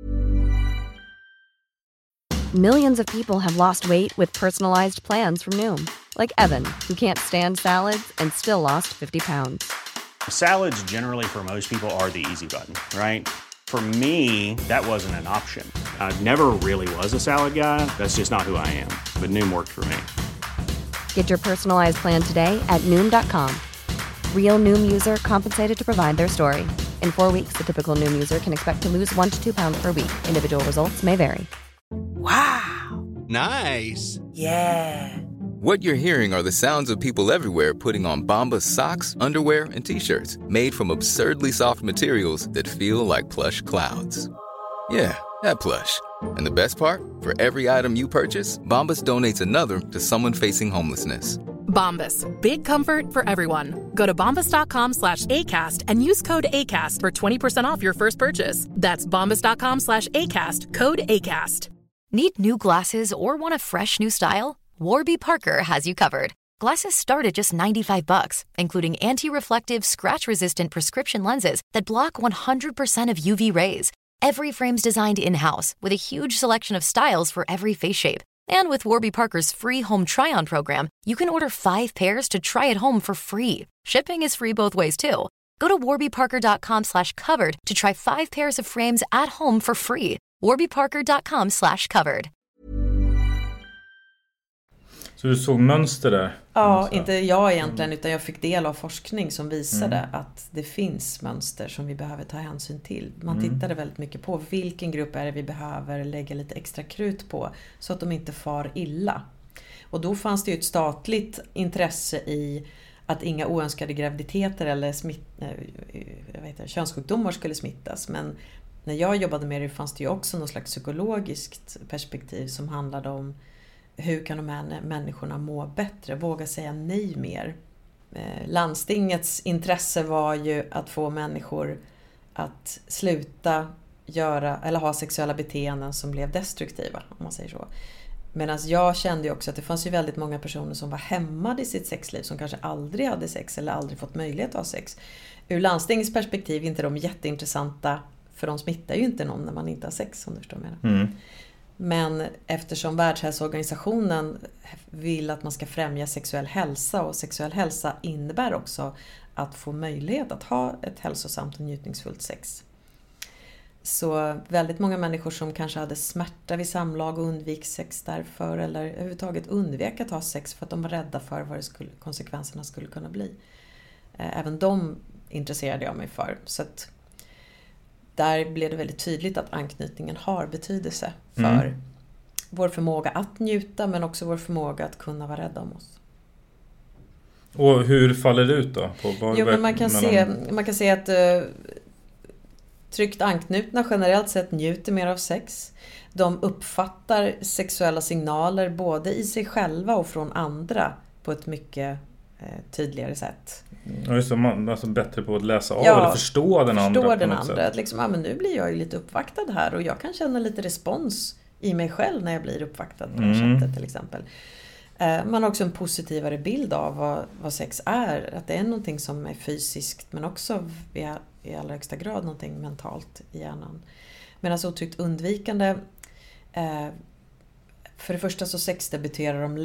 Millions of people have lost weight with personalized plans from Noom. Like Evan, who can't stand salads and still lost 50 pounds. Salads generally for most people are the easy button, right? For me, that wasn't an option. I never really was a salad guy. That's just not who I am. But Noom worked for me. Get your personalized plan today at Noom.com. Real Noom user compensated to provide their story. In 4 weeks, the typical Noom user can expect to lose 1 to 2 pounds per week. Individual results may vary. Wow! Nice! Yeah! What you're hearing are the sounds of people everywhere putting on Bombas socks, underwear, and T-shirts made from absurdly soft materials that feel like plush clouds. Yeah, that plush. And the best part? For every item you purchase, Bombas donates another to someone facing homelessness. Bombas. Big comfort for everyone. Go to bombas.com/ACAST and use code ACAST for 20% off your first purchase. That's bombas.com/ACAST. Code ACAST. Need new glasses or want a fresh new style? Warby Parker has you covered. Glasses start at just $95, including anti-reflective, scratch-resistant prescription lenses that block 100% of UV rays. Every frame's designed in-house with a huge selection of styles for every face shape. And with Warby Parker's free home try-on program, you can order 5 pairs to try at home for free. Shipping is free both ways too. Go to warbyparker.com/covered to try 5 pairs of frames at home for free. warbyparker.com/covered. Så du såg mönster där? Ja, inte jag egentligen, utan jag fick del av forskning som visade att det finns mönster som vi behöver ta hänsyn till. Man tittade väldigt mycket på vilken grupp är det vi behöver lägga lite extra krut på så att de inte far illa. Och då fanns det ju ett statligt intresse i att inga oönskade graviditeter eller könssjukdomar skulle smittas. Men när jag jobbade med det fanns det ju också något slags psykologiskt perspektiv som handlade om hur kan de här människorna må bättre, våga säga nej mer. Landstingets intresse var ju att få människor att sluta göra eller ha sexuella beteenden som blev destruktiva, om man säger så. Medan jag kände ju också att det fanns ju väldigt många personer som var hämmade i sitt sexliv, som kanske aldrig hade sex eller aldrig fått möjlighet att ha sex. Ur landstingets perspektiv är inte de jätteintressanta, för de smittar ju inte någon när man inte har sex, om du förstår vad jag menar. Men eftersom Världshälsoorganisationen vill att man ska främja sexuell hälsa, och sexuell hälsa innebär också att få möjlighet att ha ett hälsosamt och njutningsfullt sex. Så väldigt många människor som kanske hade smärta vid samlag och undvik sex därför, eller överhuvudtaget undvek att ha sex för att de var rädda för vad konsekvenserna skulle kunna bli. Även de intresserade jag mig för. Så att där blev det väldigt tydligt att anknytningen har betydelse för vår förmåga att njuta, men också vår förmåga att kunna vara rädda om oss. Och hur faller det ut då? Men man kan se att tryggt anknutna generellt sett njuter mer av sex. De uppfattar sexuella signaler både i sig själva och från andra på ett mycket tydligare sätt. Ja, just det, man är alltså bättre på att läsa av eller förstå den andra. Förstå den andra. Liksom, men nu blir jag ju lite uppvaktad här och jag kan känna lite respons i mig själv när jag blir uppvaktad på det här sättet till exempel. Man har också en positivare bild av vad sex är. Att det är någonting som är fysiskt, men också i allra högsta grad någonting mentalt i hjärnan. Medan otryggt undvikande, för det första så sexdebuterar de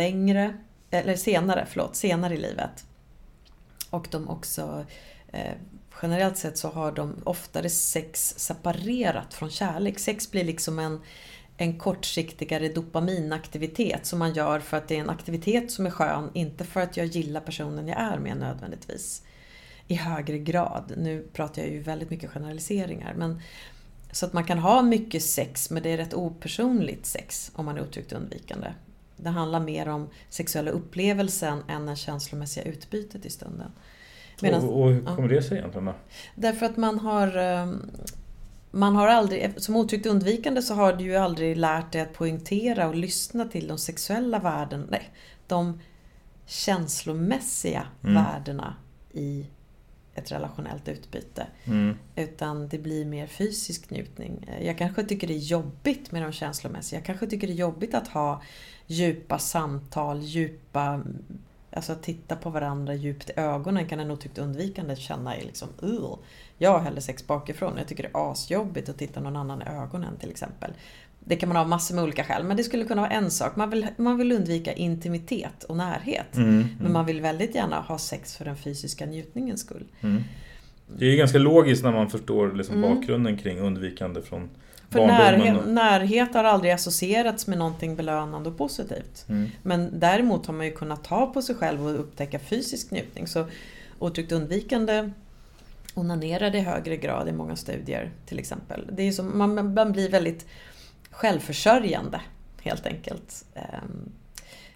senare i livet. Och de också, generellt sett så har de oftare sex separerat från kärlek. Sex blir liksom en kortsiktigare dopaminaktivitet som man gör för att det är en aktivitet som är skön, inte för att jag gillar personen jag är med nödvändigtvis. I högre grad. Nu pratar jag ju väldigt mycket generaliseringar. Men, så att man kan ha mycket sex, men det är rätt opersonligt sex om man är otryggt undvikande. Det handlar mer om sexuella upplevelsen än det känslomässiga utbytet i stunden. Och hur kommer det sig egentligen då? Därför att man har aldrig, som otryggt undvikande så har du ju aldrig lärt dig att poängtera och lyssna till de sexuella värdena, de känslomässiga värdena i ett relationellt utbyte. Utan det blir mer fysisk njutning. Jag kanske tycker det är jobbigt med de känslomässiga. Jag kanske tycker det är jobbigt att ha djupa samtal, alltså att titta på varandra djupt i ögonen kan en otryggt undvikande känna i liksom, jag har hellre sex bakifrån. Jag tycker det är asjobbigt att titta någon annan i ögonen till exempel. Det kan man ha massor med olika skäl, men det skulle kunna vara en sak. Man vill undvika intimitet och närhet. Men man vill väldigt gärna ha sex för den fysiska njutningens skull. Det är ju ganska logiskt när man förstår liksom bakgrunden kring undvikande från för närhet har aldrig associerats med någonting belönande och positivt. Men däremot har man ju kunnat ta på sig själv och upptäcka fysisk njutning. Så otryggt undvikande onanerar i högre grad i många studier till exempel. Det är som, man blir väldigt självförsörjande helt enkelt.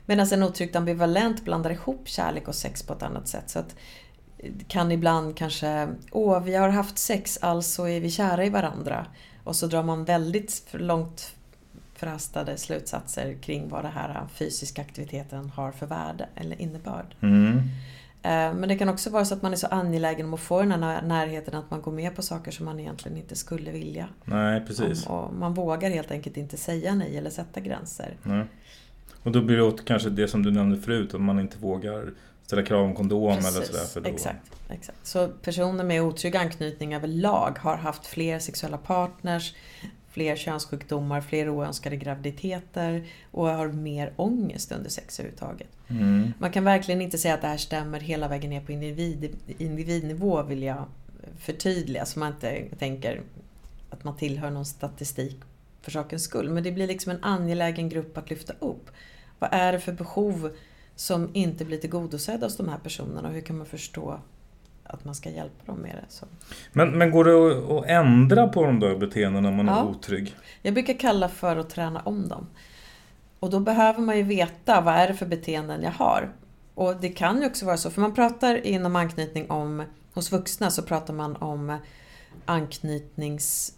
Medan en otryggt ambivalent blandar ihop kärlek och sex på ett annat sätt. Så att kan ibland kanske, vi har haft sex, alltså är vi kära i varandra. Och så drar man väldigt långt förhastade slutsatser kring vad det här fysiska aktiviteten har för värde eller innebörd. Men det kan också vara så att man är så angelägen om att få den här närheten att man går med på saker som man egentligen inte skulle vilja. Nej, precis. Och man vågar helt enkelt inte säga nej eller sätta gränser. Nej. Och då blir det åt kanske det som du nämnde förut, att man inte vågar ställa krav om kondom. Precis, eller sådär. För då... Exakt. Så personer med otrygg anknytning överlag har haft fler sexuella partners, fler könssjukdomar, fler oönskade graviditeter och har mer ångest under sex överhuvudtaget. Man kan verkligen inte säga att det här stämmer hela vägen ner på individnivå, vill jag förtydliga, så man inte tänker att man tillhör någon statistik för sakens skull. Men det blir liksom en angelägen grupp att lyfta upp. Vad är det för behov som inte blir tillgodosedda hos de här personerna och hur kan man förstå att man ska hjälpa dem med det? Så. Men går det att ändra på de där beteendena när man är otrygg? Jag brukar kalla för att träna om dem. Och då behöver man ju veta vad är det för beteenden jag har. Och det kan ju också vara så, för man pratar inom anknytning om, hos vuxna så pratar man om anknytnings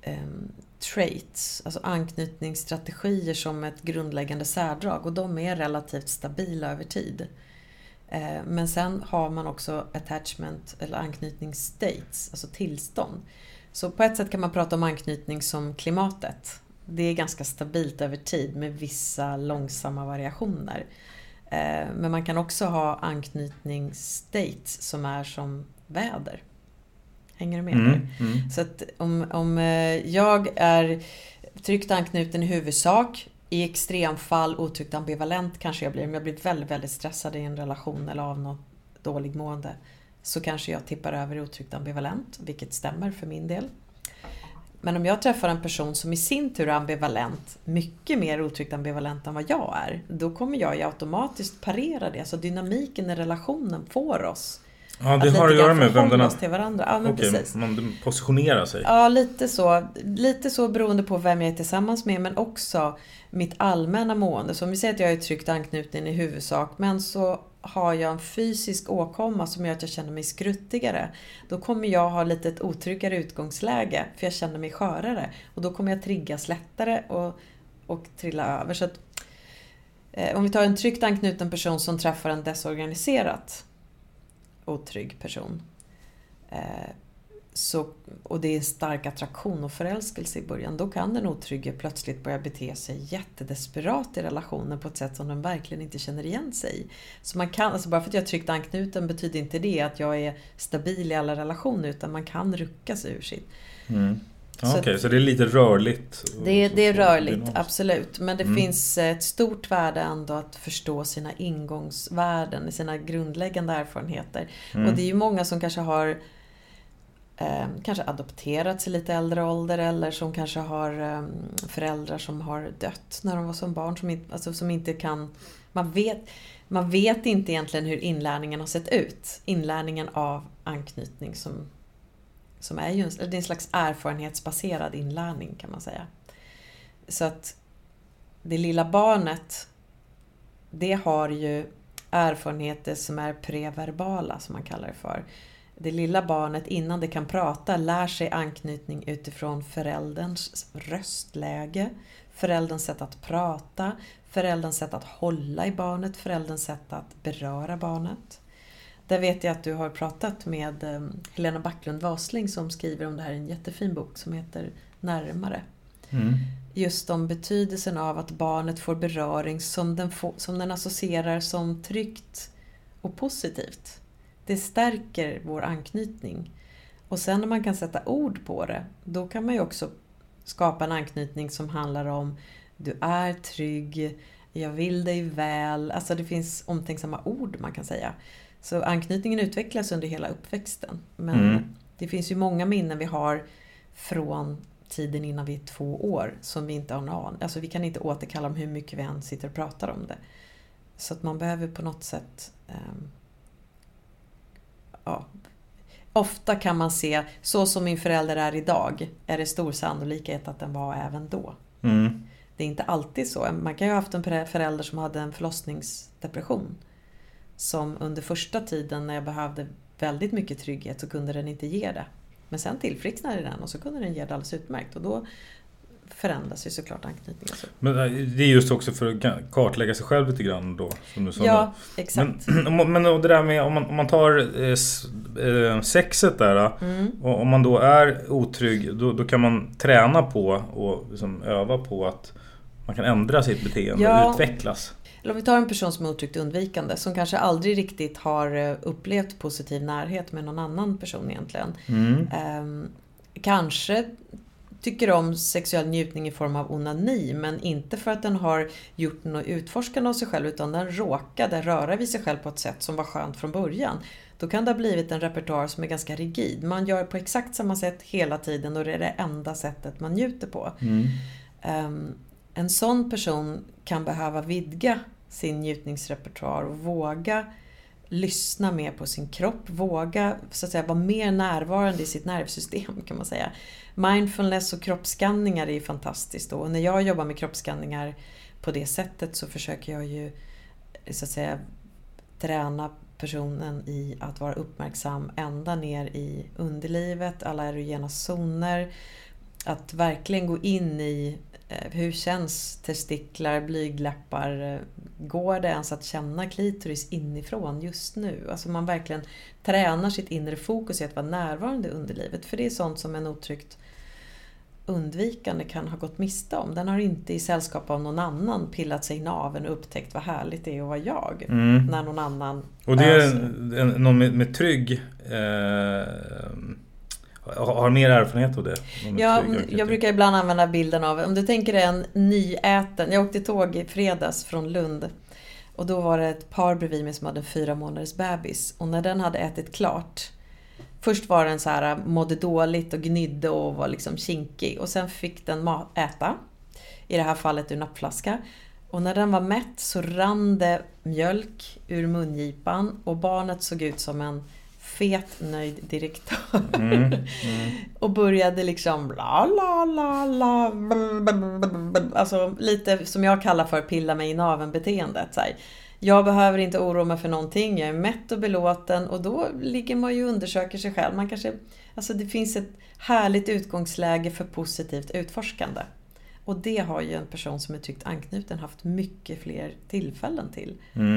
traits, alltså anknytningsstrategier som ett grundläggande särdrag och de är relativt stabila över tid. Men sen har man också attachment eller anknytningsstates, alltså tillstånd. Så på ett sätt kan man prata om anknytning som klimatet. Det är ganska stabilt över tid med vissa långsamma variationer. Men man kan också ha anknytningsstates som är som väder. Hänger du med? Så att om jag är tryggt anknuten i huvudsak, i extremfall otryggt ambivalent kanske jag blir, om jag blir väldigt, väldigt stressad i en relation eller av något dåligt mående, så kanske jag tippar över i otryggt ambivalent, vilket stämmer för min del. Men om jag träffar en person som i sin tur är ambivalent, mycket mer otryggt ambivalent än vad jag är, då kommer jag ju automatiskt parera det. Så dynamiken i relationen får oss Ja, det har att göra med vem den är. Till varandra. Ja, men precis. Man positionerar sig. Ja, lite så beroende på vem jag är tillsammans med, men också mitt allmänna mående. Så om vi säger att jag är tryggt anknuten i huvudsak, men så har jag en fysisk åkomma som gör att jag känner mig skruttigare. Då kommer jag ha lite ett otryggare utgångsläge, för jag känner mig skörare. Och då kommer jag triggas lättare och trilla över. Så att, om vi tar en tryggt anknuten person som träffar en desorganiserat otrygg person, och det är stark attraktion och förälskelse i början, då kan den otrygga plötsligt börja bete sig jättedesperat i relationen på ett sätt som den verkligen inte känner igen sig i. Så man kan, alltså bara för att jag är tryggt anknuten betyder inte det att jag är stabil i alla relationer, utan man kan rucka sig ur sitt. Okej, så det är lite rörligt. Det är rörligt, absolut. Men det finns ett stort värde ändå att förstå sina ingångsvärden, sina grundläggande erfarenheter. Och det är ju många som kanske har kanske adopterats i lite äldre ålder, eller som kanske har föräldrar som har dött när de var som barn, som inte kan, man vet inte egentligen hur inlärningen har sett ut. Inlärningen av anknytning som är ju en slags erfarenhetsbaserad inlärning, kan man säga. Så att det lilla barnet, det har ju erfarenheter som är preverbala, som man kallar det för. Det lilla barnet, innan det kan prata, lär sig anknytning utifrån förälderns röstläge, förälderns sätt att prata, förälderns sätt att hålla i barnet, förälderns sätt att beröra barnet. Där vet jag att du har pratat med Helena Backlund Wasling, som skriver om det här i en jättefin bok som heter Närmare. Just om betydelsen av att barnet får beröring som den associerar som tryggt och positivt. Det stärker vår anknytning. Och sen när man kan sätta ord på det, då kan man ju också skapa en anknytning som handlar om du är trygg, jag vill dig väl. Alltså det finns omtänksamma ord man kan säga. Så anknytningen utvecklas under hela uppväxten. Men det finns ju många minnen vi har från tiden innan vi är 2 år som vi inte har någon. Alltså vi kan inte återkalla dem hur mycket vi än sitter och pratar om det. Så att man behöver på något sätt... Ofta kan man se, så som min förälder är idag, är det stor sannolikhet att den var även då. det är inte alltid så. Man kan ju ha haft en förälder som hade en förlossningsdepression. Som under första tiden när jag behövde väldigt mycket trygghet så kunde den inte ge det. Men sen tillfrisknade den och så kunde den ge det alldeles utmärkt. Och då förändras ju såklart anknytningen. Men det är just också för att kartlägga sig själv lite grann då. Som du sa ja, då. Exakt. Men det där med om man tar sexet där. Och om man då är otrygg då kan man träna på och liksom öva på att man kan ändra sitt beteende och utvecklas. Eller om vi tar en person som är otryggt undvikande som kanske aldrig riktigt har upplevt positiv närhet med någon annan person egentligen. Kanske tycker om sexuell njutning i form av onani, men inte för att den har gjort något utforskande av sig själv, utan den råkade röra vid sig själv på ett sätt som var skönt från början. Då kan det ha blivit en repertoar som är ganska rigid. Man gör på exakt samma sätt hela tiden och det är det enda sättet man njuter på. En sån person kan behöva vidga sin njutningsrepertoar och våga lyssna mer på sin kropp, våga så att säga vara mer närvarande i sitt nervsystem, kan man säga. Mindfulness och kroppsskanningar är ju fantastiskt då. Och när jag jobbar med kroppsskanningar på det sättet så försöker jag ju så att säga träna personen i att vara uppmärksam ända ner i underlivet, alla erogena zoner, att verkligen gå in i hur känns testiklar, blygdläppar, går det ens att känna klitoris inifrån just nu? Alltså man verkligen tränar sitt inre fokus i att vara närvarande i underlivet, för det är sånt som en otryggt undvikande kan ha gått miste om. Den har inte i sällskap av någon annan pillat sig i naveln och upptäckt vad härligt det är att vara jag när någon annan. Och det är någon med trygg har mer erfarenhet av det? Ja, jag brukar ibland använda bilden av, om du tänker en nyäten, jag åkte tåg i fredags från Lund och då var det ett par bredvid mig som hade en 4 månaders bebis, och när den hade ätit klart, först var den så här, mådde dåligt och gnydde och var liksom kinkig, och sen fick den äta, i det här fallet ur nappflaska, och när den var mätt så rann det mjölk ur mungipan och barnet såg ut som en fet nöjd direktör och började liksom la la la la, alltså lite som jag kallar för pilla mig i naveln beteendet, så här. Jag behöver inte oroa mig för någonting, jag är mätt och belåten, och då ligger man ju och undersöker sig själv. Man kanske, alltså det finns ett härligt utgångsläge för positivt utforskande, och det har ju en person som är tryggt anknuten haft mycket fler tillfällen till.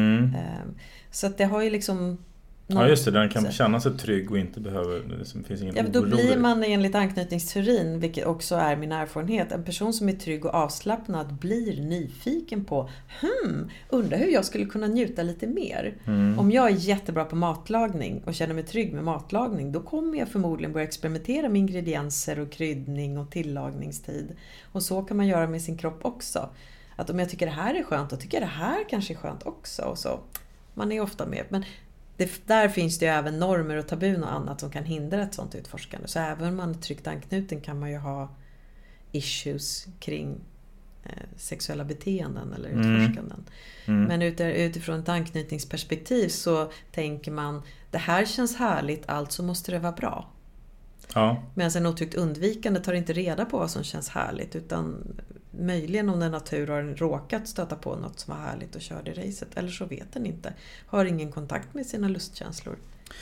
Så att det har ju liksom ja just det, den kan känna sig trygg och inte behöver, det finns ingen oro. Då blir man enligt anknytningsteorin, vilket också är min erfarenhet, en person som är trygg och avslappnad blir nyfiken på undrar hur jag skulle kunna njuta lite mer. Om jag är jättebra på matlagning och känner mig trygg med matlagning, då kommer jag förmodligen börja experimentera med ingredienser och kryddning och tillagningstid. Och så kan man göra med sin kropp också. Att om jag tycker det här är skönt, då tycker jag det här kanske är skönt också. Och så. Man är ofta med, men där finns det ju även normer och tabun och annat som kan hindra ett sånt utforskande. Så även om man är tryggt anknuten kan man ju ha issues kring sexuella beteenden eller utforskanden. Men utifrån ett anknytningsperspektiv så tänker man, det här känns härligt, alltså måste det vara bra. Ja. Medan en otryggt undvikande tar inte reda på vad som känns härligt, utan möjligen om den natur har råkat stöta på något som var härligt och kör det racet, eller så vet den inte, har ingen kontakt med sina lustkänslor.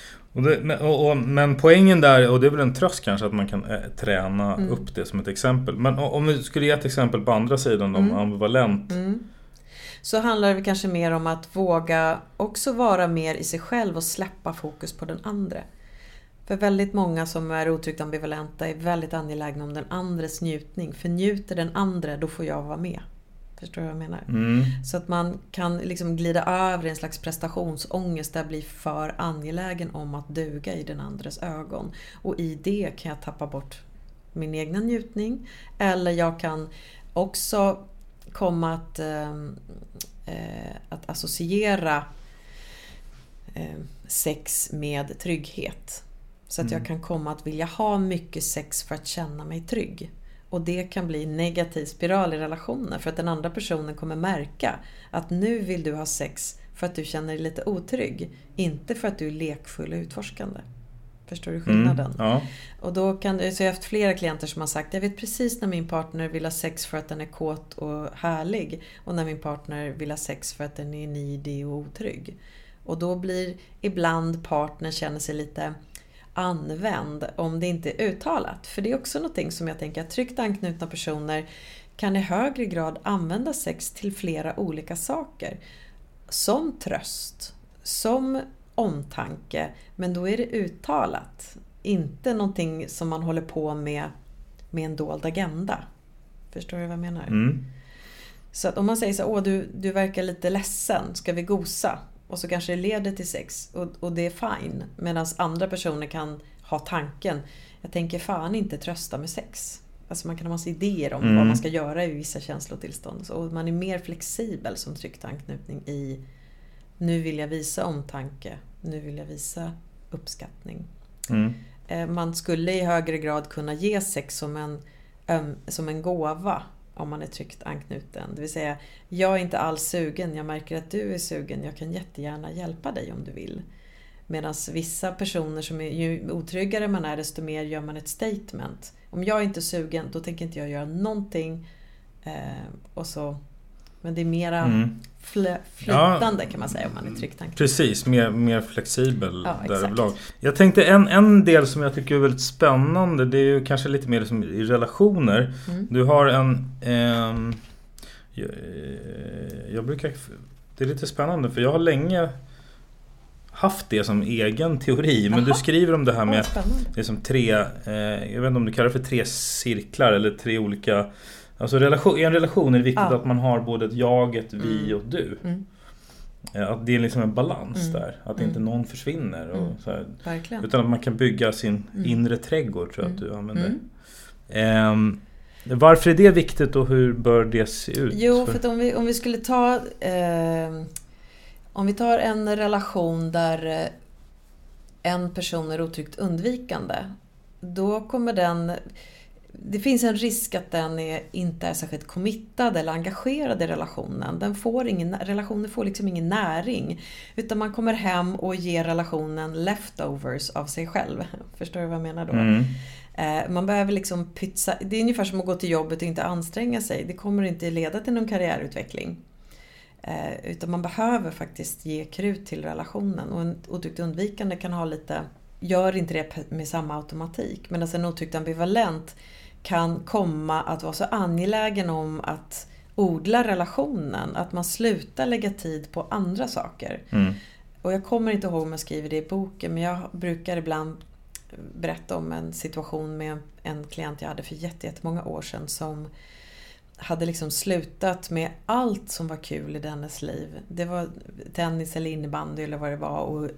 Men poängen där, och det är väl en tröst kanske, att man kan träna upp det som ett exempel. Men om vi skulle ge ett exempel på andra sidan, om ambivalent, så handlar det kanske mer om att våga också vara mer i sig själv och släppa fokus på den andra. För väldigt många som är otryggt ambivalenta är väldigt angelägna om den andres njutning. För njuter den andra, då får jag vara med. Förstår du vad jag menar? Så att man kan liksom glida över en slags prestationsångest där blir för angelägen om att duga i den andres ögon. Och i det kan jag tappa bort min egna njutning. Eller jag kan också komma att associera sex med trygghet. Så att jag kan komma att vilja ha mycket sex för att känna mig trygg. Och det kan bli en negativ spiral i relationer, för att den andra personen kommer märka att nu vill du ha sex för att du känner dig lite otrygg, inte för att du är lekfull och utforskande. Förstår du skillnaden? Ja. Och då kan så jag har haft flera klienter som har sagt, jag vet precis när min partner vill ha sex för att den är kåt och härlig, och när min partner vill ha sex för att den är needy och otrygg. Och då blir ibland partner känner sig lite använd om det inte är uttalat. För det är också någonting som jag tänker att tryggt anknutna personer kan i högre grad använda sex till flera olika saker. Som tröst, som omtanke, men då är det uttalat. Inte någonting som man håller på med en dold agenda. Förstår du vad jag menar? Mm. Så att om man säger så, du verkar lite ledsen, ska vi gosa? Och så kanske det leder till sex, och det är fine. Medan andra personer kan ha tanken, jag tänker fan inte trösta med sex. Alltså man kan ha massa idéer om vad man ska göra i vissa känslotillstånd. Och man är mer flexibel som tryggt anknytning i, nu vill jag visa omtanke, nu vill jag visa uppskattning. Man skulle i högre grad kunna ge sex som en gåva om man är tryggt anknuten. Det vill säga, jag är inte alls sugen, jag märker att du är sugen, jag kan jättegärna hjälpa dig om du vill. Medan vissa personer som är, ju otryggare man är, desto mer gör man ett statement. Om jag är inte sugen, då tänker inte jag göra någonting. Men det är mera flytande kan man säga om man är tryggt anknuten. Precis, mer flexibel däröverlag. Jag tänkte en del som jag tycker är väldigt spännande, det är ju kanske lite mer som i relationer. Du har det är lite spännande för jag har länge haft det som egen teori. Men du skriver om det här med det är som jag vet inte om du kallar det för 3 cirklar eller 3 olika. Alltså i en relation är det viktigt att man har både ett jag, ett vi och du. Att det är liksom en balans där. Att inte någon försvinner. Och så här, utan att man kan bygga sin inre trädgård, tror jag att du använder. Varför är det viktigt och hur bör det se ut? Jo, för att om vi skulle ta... Om vi tar en relation där en person är otryggt undvikande, då kommer det finns en risk att den inte är särskilt committad eller engagerad i relationen. Relationen får liksom ingen näring, utan man kommer hem och ger relationen leftovers av sig själv. Förstår du vad jag menar då? Man behöver liksom pytsa. Det är ungefär som att gå till jobbet och inte anstränga sig. Det kommer inte leda till någon karriärutveckling. Utan man behöver faktiskt ge krut till relationen. Och en otryggt undvikande kan ha gör inte det med samma automatik. Men alltså en otryggt ambivalent kan komma att vara så angelägen om att odla relationen, att man slutar lägga tid på andra saker. Och jag kommer inte ihåg om jag skriver det i boken, men jag brukar ibland berätta om en situation med en klient jag hade för jättemånga år sedan som hade liksom slutat med allt som var kul i dennes liv. Det var tennis eller innebandy eller vad det var, och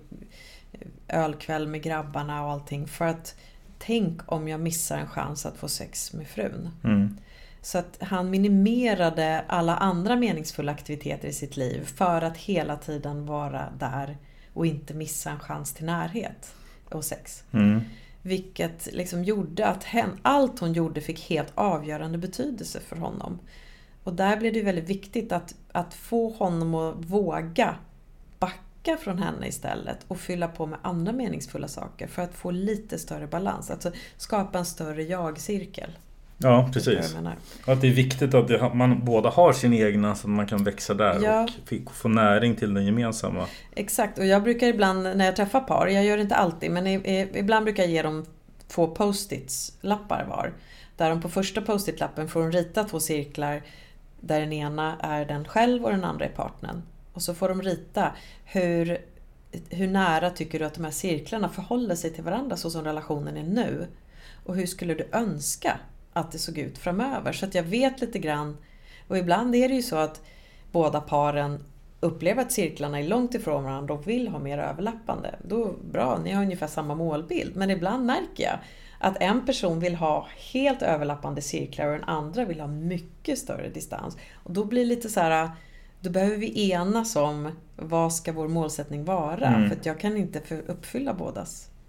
ölkväll med grabbarna och allting, för att tänk om jag missar en chans att få sex med frun. Så att han minimerade alla andra meningsfulla aktiviteter i sitt liv för att hela tiden vara där och inte missa en chans till närhet och sex. Vilket liksom gjorde att allt hon gjorde fick helt avgörande betydelse för honom. Och där blev det väldigt viktigt att få honom att våga backa från henne istället och fylla på med andra meningsfulla saker för att få lite större balans. Alltså skapa en större jag-cirkel. Ja, precis. Att det är viktigt att man båda har sin egna, så att man kan växa där och få näring till den gemensamma. Exakt, och jag brukar ibland när jag träffar par, jag gör det inte alltid, men ibland brukar jag ge dem 2 post-its-lappar var. Där de på första post-it-lappen får de rita 2 cirklar där den ena är den själv och den andra är partnern. Och så får de rita hur nära tycker du att de här cirklarna förhåller sig till varandra så som relationen är nu. Och hur skulle du önska att det såg ut framöver, så att jag vet lite grann. Och ibland är det ju så att båda paren upplever att cirklarna är långt ifrån varandra och vill ha mer överlappande. Då bra, ni har ungefär samma målbild. Men ibland märker jag att en person vill ha helt överlappande cirklar och den andra vill ha mycket större distans. Och då blir det lite så här, då behöver vi enas om vad ska vår målsättning vara. För att jag kan inte uppfylla bådas.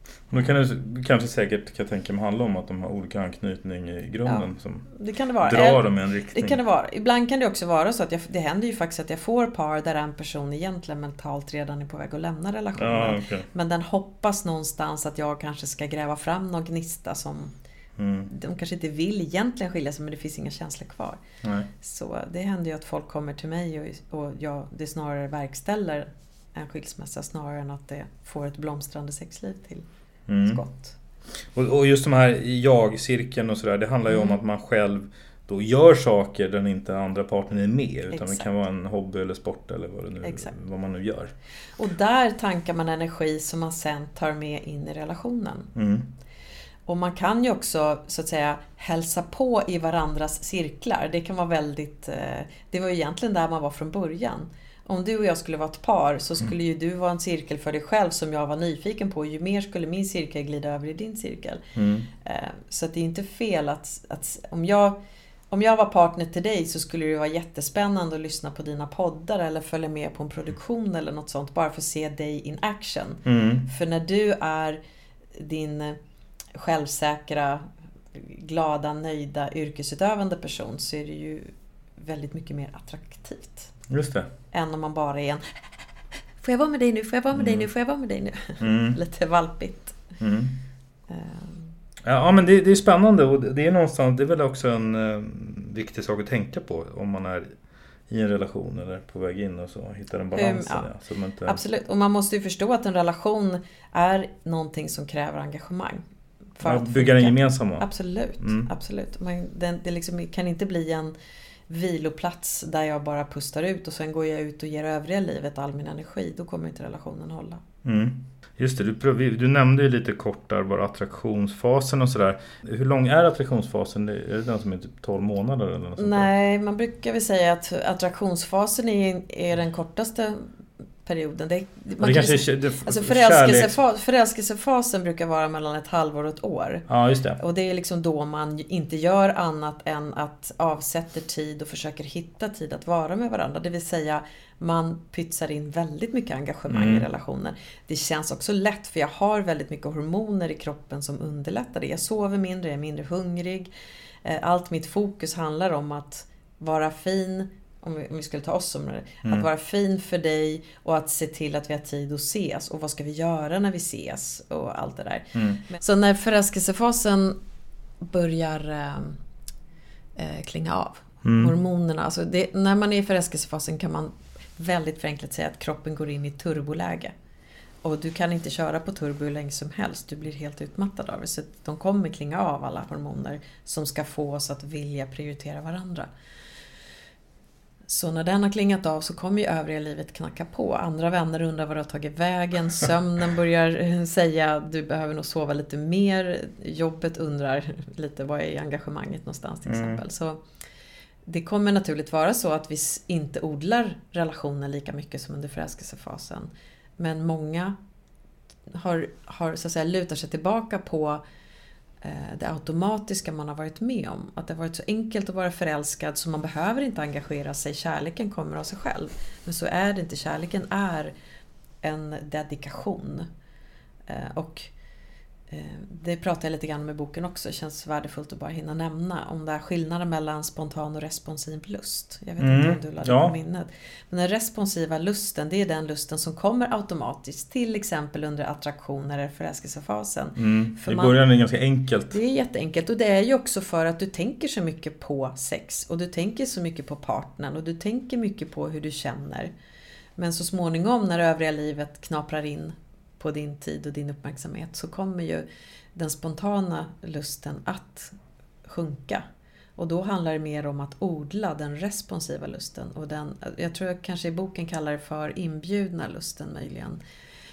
Nu kan det kanske säkert kan tänka mig handla om att de har olika anknytning i grunden som det kan det vara. Drar dem i en riktning. Det kan det vara. Ibland kan det också vara så att det händer ju faktiskt att jag får par där en person egentligen mentalt redan är på väg att lämna relationen. Ja, okay. Men den hoppas någonstans att jag kanske ska gräva fram någon gnista som de kanske inte vill egentligen skilja sig, men det finns inga känslor kvar. Nej. Så det händer ju att folk kommer till mig och det snarare verkställer en skilsmässa snarare än att det får ett blomstrande sexliv till skott. Och just de här jag-cirkeln och sådär, det handlar ju om att man själv då gör saker där inte andra parten är med, utan Exakt. det kan vara en hobby eller sport eller vad man nu gör. Och där tankar man energi som man sen tar med in i relationen. Och man kan ju också så att säga hälsa på i varandras cirklar. Det kan vara väldigt, det var ju egentligen där man var från början. Om du och jag skulle vara ett par så skulle ju du vara en cirkel för dig själv som jag var nyfiken på. Ju mer skulle min cirkel glida över i din cirkel. Så att det är inte fel att om jag var partner till dig så skulle det vara jättespännande att lyssna på dina poddar eller följa med på en produktion eller något sånt. Bara för att se dig in action. För när du är din självsäkra, glada, nöjda, yrkesutövande person så är det ju väldigt mycket mer attraktivt. Just det. Än om man bara är en får jag vara med dig nu, får jag vara med dig nu, får jag vara med dig nu. Lite valpigt. Ja, men det är spännande och det är någonstans, det är väl också en viktig sak att tänka på om man är i en relation eller på väg in och så hittar en balans. Så man inte... Absolut, och man måste ju förstå att en relation är någonting som kräver engagemang. För att bygga den gemensamma. Absolut. Det liksom kan inte bli en viloplats där jag bara pustar ut och sen går jag ut och ger övriga livet all min energi. Då kommer inte relationen hålla. Just det, du nämnde ju lite kort där bara attraktionsfasen och sådär. Hur lång är attraktionsfasen? Är det den som är typ 12 månader eller något sånt? Nej, man brukar väl säga att attraktionsfasen är den kortaste perioden. Förälskelsefasen brukar vara mellan ett halvår och ett år. Ja, just det. Och det är liksom då man inte gör annat än att avsätter tid och försöker hitta tid att vara med varandra. Det vill säga man pytsar in väldigt mycket engagemang i relationen. Det känns också lätt för jag har väldigt mycket hormoner i kroppen som underlättar det. Jag sover mindre, jag är mindre hungrig. Allt mitt fokus handlar om att vara fin. Om vi skulle ta oss som det. Att vara fin för dig och att se till att vi har tid att ses. Och vad ska vi göra när vi ses och allt det där. Så när förälskelsefasen börjar klinga av. Hormonerna. Alltså när man är i förälskelsefasen kan man väldigt förenklat säga att kroppen går in i turboläge. Och du kan inte köra på turbo hur länge som helst. Du blir helt utmattad av det. Så de kommer klinga av alla hormoner som ska få oss att vilja prioritera varandra. Så när den har klingat av så kommer ju övriga livet knacka på. Andra vänner undrar vad du har tagit vägen. Sömnen börjar säga du behöver nog sova lite mer. Jobbet undrar lite vad är engagemanget någonstans till exempel. Så det kommer naturligt vara så att vi inte odlar relationen lika mycket som under förälskelsefasen. Men många har så att säga lutar sig tillbaka på det automatiska man har varit med om. Att det har varit så enkelt att vara förälskad så man behöver inte engagera sig. Kärleken kommer av sig själv. Men så är det inte. Kärleken är en dedikation. Och det pratar jag lite grann med boken också. Det känns värdefullt att bara hinna nämna om det här skillnaden mellan spontan och responsiv lust. Jag vet inte om du lade på minnet. Men den responsiva lusten, det är den lusten som kommer automatiskt. Till exempel under attraktion eller förälskelsefasen. I början är det ganska enkelt. Det är jätteenkelt och det är ju också för att du tänker så mycket på sex. Och du tänker så mycket på partnern och du tänker mycket på hur du känner. Men så småningom när övriga livet knaprar in på din tid och din uppmärksamhet så kommer ju den spontana lusten att sjunka. Och då handlar det mer om att odla den responsiva lusten. Och jag tror jag kanske i boken kallar det för inbjudna lusten möjligen.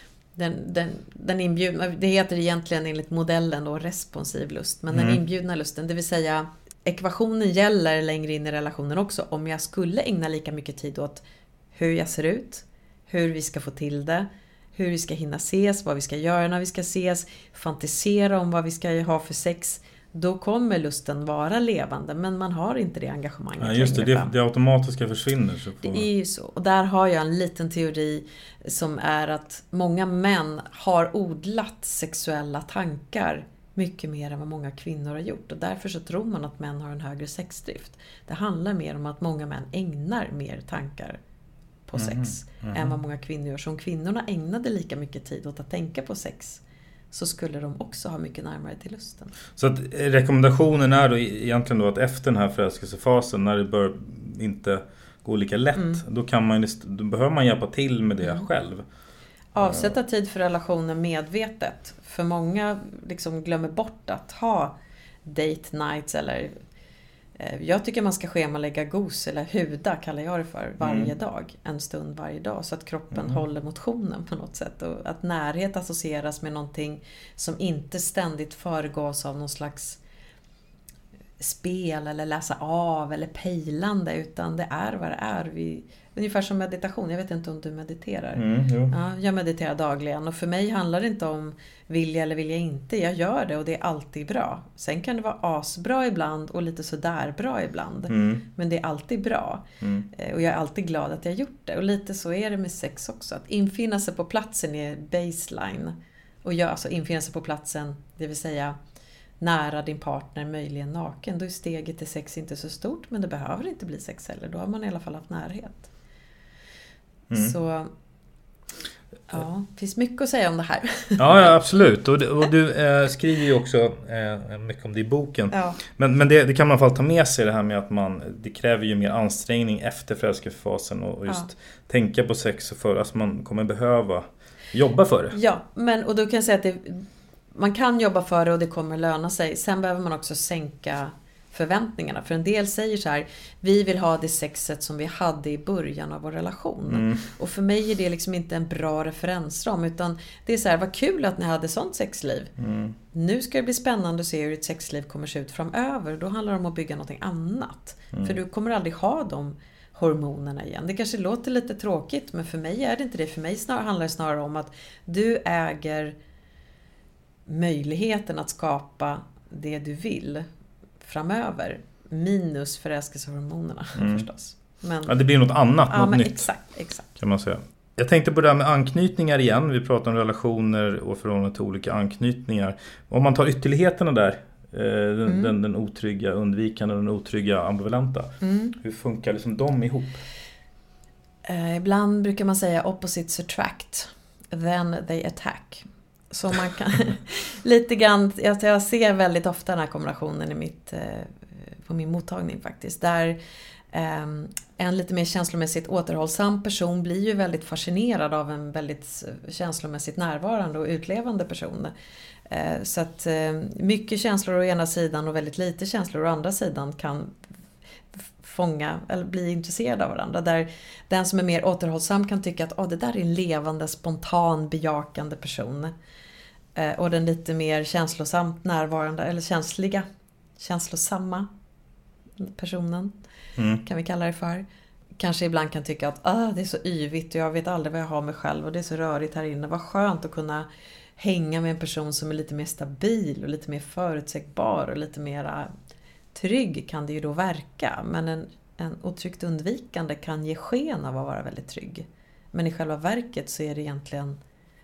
Den inbjudna, det heter egentligen enligt modellen då responsiv lust. Men den inbjudna lusten, det vill säga ekvationen gäller längre in i relationen också. Om jag skulle ägna lika mycket tid åt hur jag ser ut, hur vi ska få till det, hur vi ska hinna ses, vad vi ska göra när vi ska ses, fantisera om vad vi ska ha för sex då kommer lusten vara levande, men man har inte det engagemanget. Ja, just det automatiska försvinner. Så det är ju så. Och där har jag en liten teori som är att många män har odlat sexuella tankar mycket mer än vad många kvinnor har gjort. Och därför så tror man att män har en högre sexdrift. Det handlar mer om att många män ägnar mer tankar på sex än vad många kvinnor gör. Så om kvinnorna ägnade lika mycket tid åt att tänka på sex, så skulle de också ha mycket närmare till lusten. Så att rekommendationen är då egentligen då att efter den här förälskelsefasen, när det bör inte gå lika lätt, då behöver man hjälpa till med det själv. Avsätta tid för relationen medvetet. För många liksom glömmer bort att ha date nights, eller jag tycker man ska schemalägga gos eller huda, kallar jag det för, varje dag. En stund varje dag, så att kroppen håller motionen på något sätt. Och att närhet associeras med någonting som inte ständigt föregås av någon slags spel eller läsa av eller pejlande, utan det är vad det är. Ungefär som meditation. Jag vet inte om du mediterar. Ja, jag mediterar dagligen, och för mig handlar det inte om vilja eller vilja inte. Jag gör det och det är alltid bra. Sen kan det vara asbra ibland och lite sådär bra ibland. Men det är alltid bra. Och jag är alltid glad att jag har gjort det. Och lite så är det med sex också. Att infinna sig på platsen är baseline. Och alltså infinna sig på platsen, det vill säga nära din partner, möjligen naken. Då är steget till sex inte så stort, men det behöver inte bli sex heller. Då har man i alla fall haft närhet. Så ja, det finns mycket att säga om det här. Ja, absolut. Och du skriver ju också mycket om det i boken. Ja. Men det kan man i alla fall ta med sig, det här med att det kräver ju mer ansträngning efter förälskelsefasen och just tänka på sex och alltså man kommer behöva jobba för det. Ja, och då kan jag säga att man kan jobba för det och det kommer löna sig. Sen behöver man också sänka förväntningarna. För en del säger så här: vi vill ha det sexet som vi hade i början av vår relation. Och för mig är det liksom inte en bra referensram, utan det är så här: vad kul att ni hade sånt sexliv. Nu ska det bli spännande att se hur ett sexliv kommer se ut framöver. Då handlar det om att bygga något annat. För du kommer aldrig ha de hormonerna igen. Det kanske låter lite tråkigt, men för mig är det inte det. För mig handlar det snarare om att du äger möjligheten att skapa det du vill framöver, minus förälskelsehormonerna förstås. Men, ja, det blir något annat, något nytt. Exakt. Kan man säga. Jag tänkte på det här med anknytningar igen. Vi pratar om relationer och förhållande till olika anknytningar. Om man tar ytterligheterna där, den otrygga undvikande och den otrygga ambivalenta. Hur funkar liksom de ihop? Ibland brukar man säga opposites attract, then they attack. Så man kan lite grann, jag ser väldigt ofta den här kombinationen på min mottagning faktiskt, där en lite mer känslomässigt återhållsam person blir ju väldigt fascinerad av en väldigt känslomässigt närvarande och utlevande person. Så att mycket känslor å ena sidan och väldigt lite känslor å andra sidan kan fånga eller bli intresserade av varandra. Där den som är mer återhållsam kan tycka att det där är en levande, spontan, bejakande person. Och den lite mer känslosamt närvarande eller känslosamma personen kan vi kalla det för. Kanske ibland kan tycka att det är så yvigt och jag vet aldrig vad jag har mig själv och det är så rörigt här inne. Vad skönt att kunna hänga med en person som är lite mer stabil och lite mer förutsägbar och lite mer trygg kan det ju då verka. Men en otryggt undvikande kan ge sken av att vara väldigt trygg. Men i själva verket så är det egentligen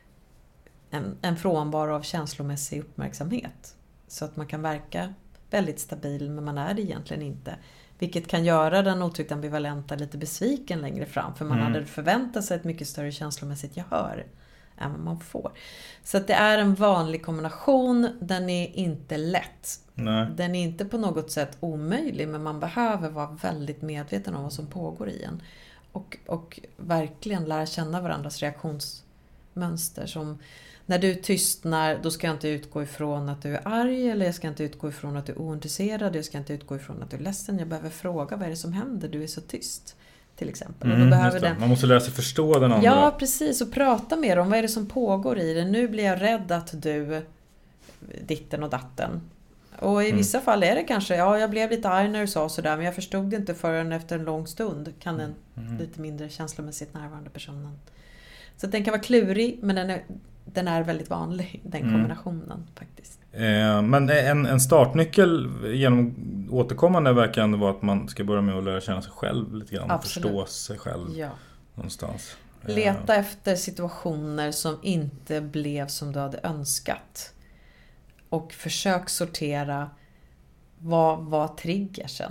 en frånvaro av känslomässig uppmärksamhet. Så att man kan verka väldigt stabil, men man är det egentligen inte. Vilket kan göra den otryggt ambivalenta lite besviken längre fram. För man hade förväntat sig ett mycket större känslomässigt gehör än vad man får. Så att det är en vanlig kombination. Den är inte lätt. Nej. Den är inte på något sätt omöjlig, men man behöver vara väldigt medveten om vad som pågår i en. Och verkligen lära känna varandras reaktionsmönster. Som när du tystnar, då ska jag inte utgå ifrån att du är arg, eller jag ska inte utgå ifrån att du är ointresserad, jag ska inte utgå ifrån att du är ledsen. Jag behöver fråga, vad är det som händer? Du är så tyst, till exempel. Och då behöver man måste lära sig förstå den andra. Ja, precis. Och prata med dem. Vad är det som pågår i det? Nu blir jag rädd att du ditten och datten. Och i vissa fall är det kanske, jag blev lite arg när du sa sådär, men jag förstod det inte förrän efter en lång stund kan den lite mindre känslomässigt närvarande personen Så den kan vara klurig, men den är väldigt vanlig, den kombinationen faktiskt. Men en startnyckel genom återkommande verkar ändå vara att man ska börja med att lära känna sig själv lite grann. Absolut. Förstå sig själv någonstans. Leta efter situationer som inte blev som du hade önskat. Och försök sortera vad var triggersen.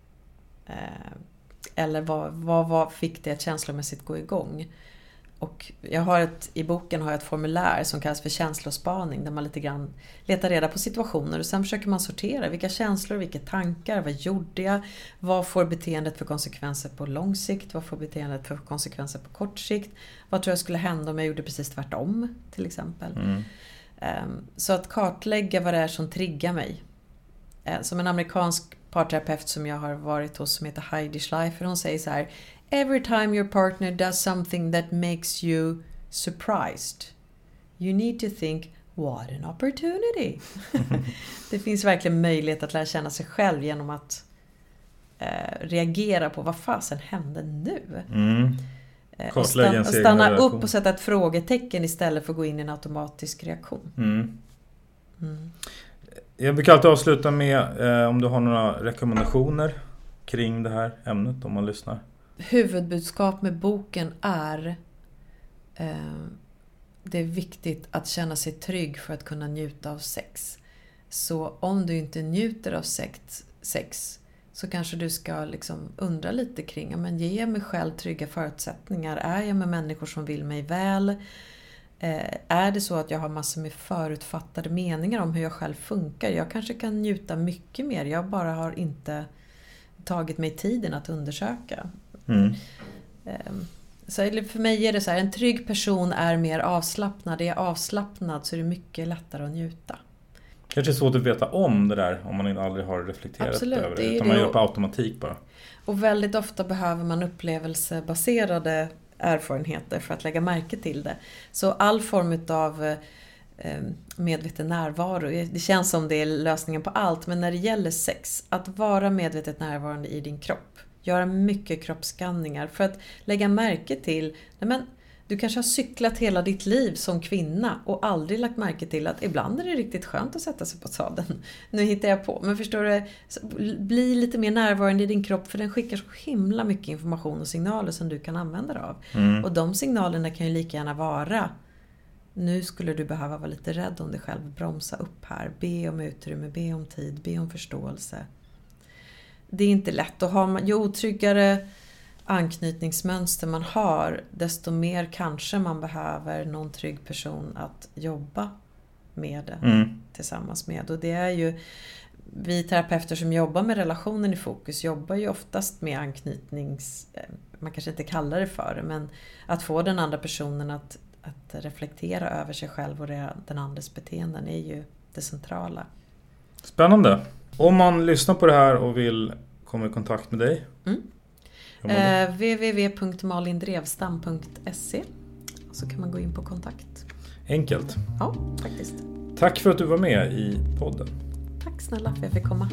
Eller vad fick det att känslomässigt gå igång. Och i boken har jag ett formulär som kallas för känslospaning, där man lite grann letar reda på situationer och sen försöker man sortera vilka känslor, vilka tankar, vad gjorde jag, vad får beteendet för konsekvenser på lång sikt, vad får beteendet för konsekvenser på kort sikt, vad tror jag skulle hända om jag gjorde precis tvärtom till exempel. Så att kartlägga vad det är som triggar mig. Som en amerikansk parterapeut som jag har varit hos som heter Heidi Schleifer, hon säger så här: every time your partner does something that makes you surprised, you need to think, what an opportunity. Det finns verkligen möjlighet att lära känna sig själv genom att reagera på vad fasen hände nu. Och stanna upp och sätta ett frågetecken istället för att gå in i en automatisk reaktion. Jag brukar alltid avsluta med om du har några rekommendationer kring det här ämnet om man lyssnar. Huvudbudskap med boken är det är viktigt att känna sig trygg för att kunna njuta av sex. Så om du inte njuter av sex så kanske du ska liksom undra lite kring, men ge mig själv trygga förutsättningar. Är jag med människor som vill mig väl? Är det så att jag har massor med förutfattade meningar om hur jag själv funkar? Jag kanske kan njuta mycket mer. Jag bara har inte tagit mig tiden att undersöka. Så för mig är det så här, en trygg person är mer avslappnad. Är jag avslappnad så är det mycket lättare att njuta. Kanske är svårt att veta om det där om man aldrig har reflekterat över det. Utan man gör på automatik bara. Och väldigt ofta behöver man upplevelsebaserade erfarenheter för att lägga märke till det. Så all form av medveten närvaro, det känns som det är lösningen på allt, men när det gäller sex, att vara medvetet närvarande i din kropp, göra mycket kroppsskanningar för att lägga märke till, du kanske har cyklat hela ditt liv som kvinna och aldrig lagt märke till att ibland är det riktigt skönt att sätta sig på sadeln. Nu hittar jag på, men förstår du, bli lite mer närvarande i din kropp, för den skickar så himla mycket information och signaler som du kan använda dig av. Och de signalerna kan ju lika gärna vara: nu skulle du behöva vara lite rädd om dig själv, bromsa upp här, be om utrymme, be om tid, be om förståelse. Det är inte lätt att ha, ju otryggare anknytningsmönster man har, desto mer kanske man behöver någon trygg person att jobba med det tillsammans med. Och det är ju, vi terapeuter som jobbar med relationen i fokus jobbar ju oftast med man kanske inte kallar det för det, men att få den andra personen att reflektera över sig själv och den andres beteenden är ju det centrala. Spännande. Om man lyssnar på det här och vill komma i kontakt med dig, www.malindrevstam.se, så kan man gå in på kontakt. Enkelt. Ja, faktiskt. Tack för att du var med i podden. Tack snälla för att jag fick komma.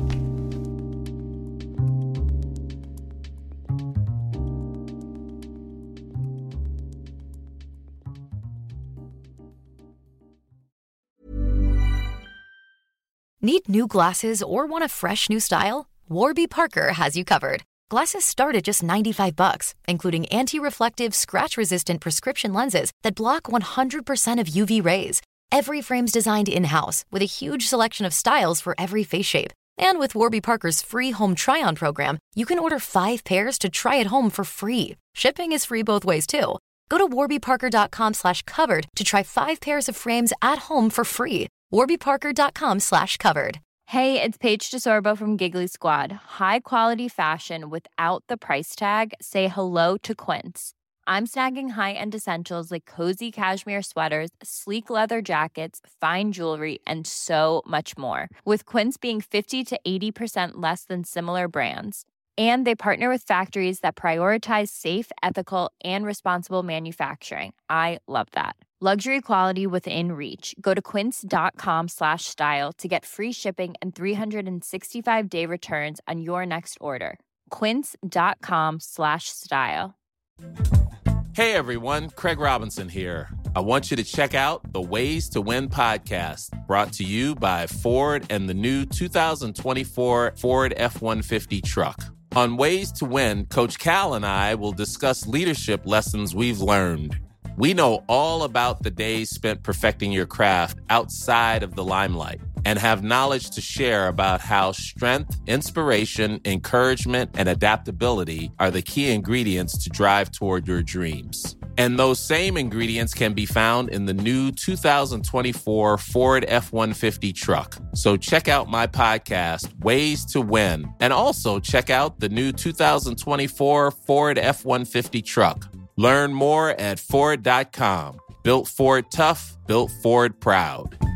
Need new glasses or want a fresh new style? Warby Parker has you covered. Glasses start at just $95, including anti-reflective, scratch-resistant prescription lenses that block 100% of UV rays. Every frame's designed in-house with a huge selection of styles for every face shape. And with Warby Parker's free home try-on program, you can order 5 pairs to try at home for free. Shipping is free both ways, too. Go to warbyparker.com/covered to try 5 pairs of frames at home for free. warbyparker.com/covered. Hey, it's Paige DeSorbo from Giggly Squad. High quality fashion without the price tag. Say hello to Quince. I'm snagging high-end essentials like cozy cashmere sweaters, sleek leather jackets, fine jewelry, and so much more. With Quince being 50 to 80% less than similar brands. And they partner with factories that prioritize safe, ethical, and responsible manufacturing. I love that. Luxury quality within reach. Go to quince.com/style to get free shipping and 365-day returns on your next order. Quince.com/style. Hey everyone, Craig Robinson here. I want you to check out the Ways to Win podcast, brought to you by Ford and the new 2024 Ford F-150 truck. On Ways to Win, Coach Cal and I will discuss leadership lessons we've learned. We know all about the days spent perfecting your craft outside of the limelight and have knowledge to share about how strength, inspiration, encouragement, and adaptability are the key ingredients to drive toward your dreams. And those same ingredients can be found in the new 2024 Ford F-150 truck. So check out my podcast, Ways to Win, and also check out the new 2024 Ford F-150 truck. Learn more at Ford.com. Built Ford tough, built Ford proud.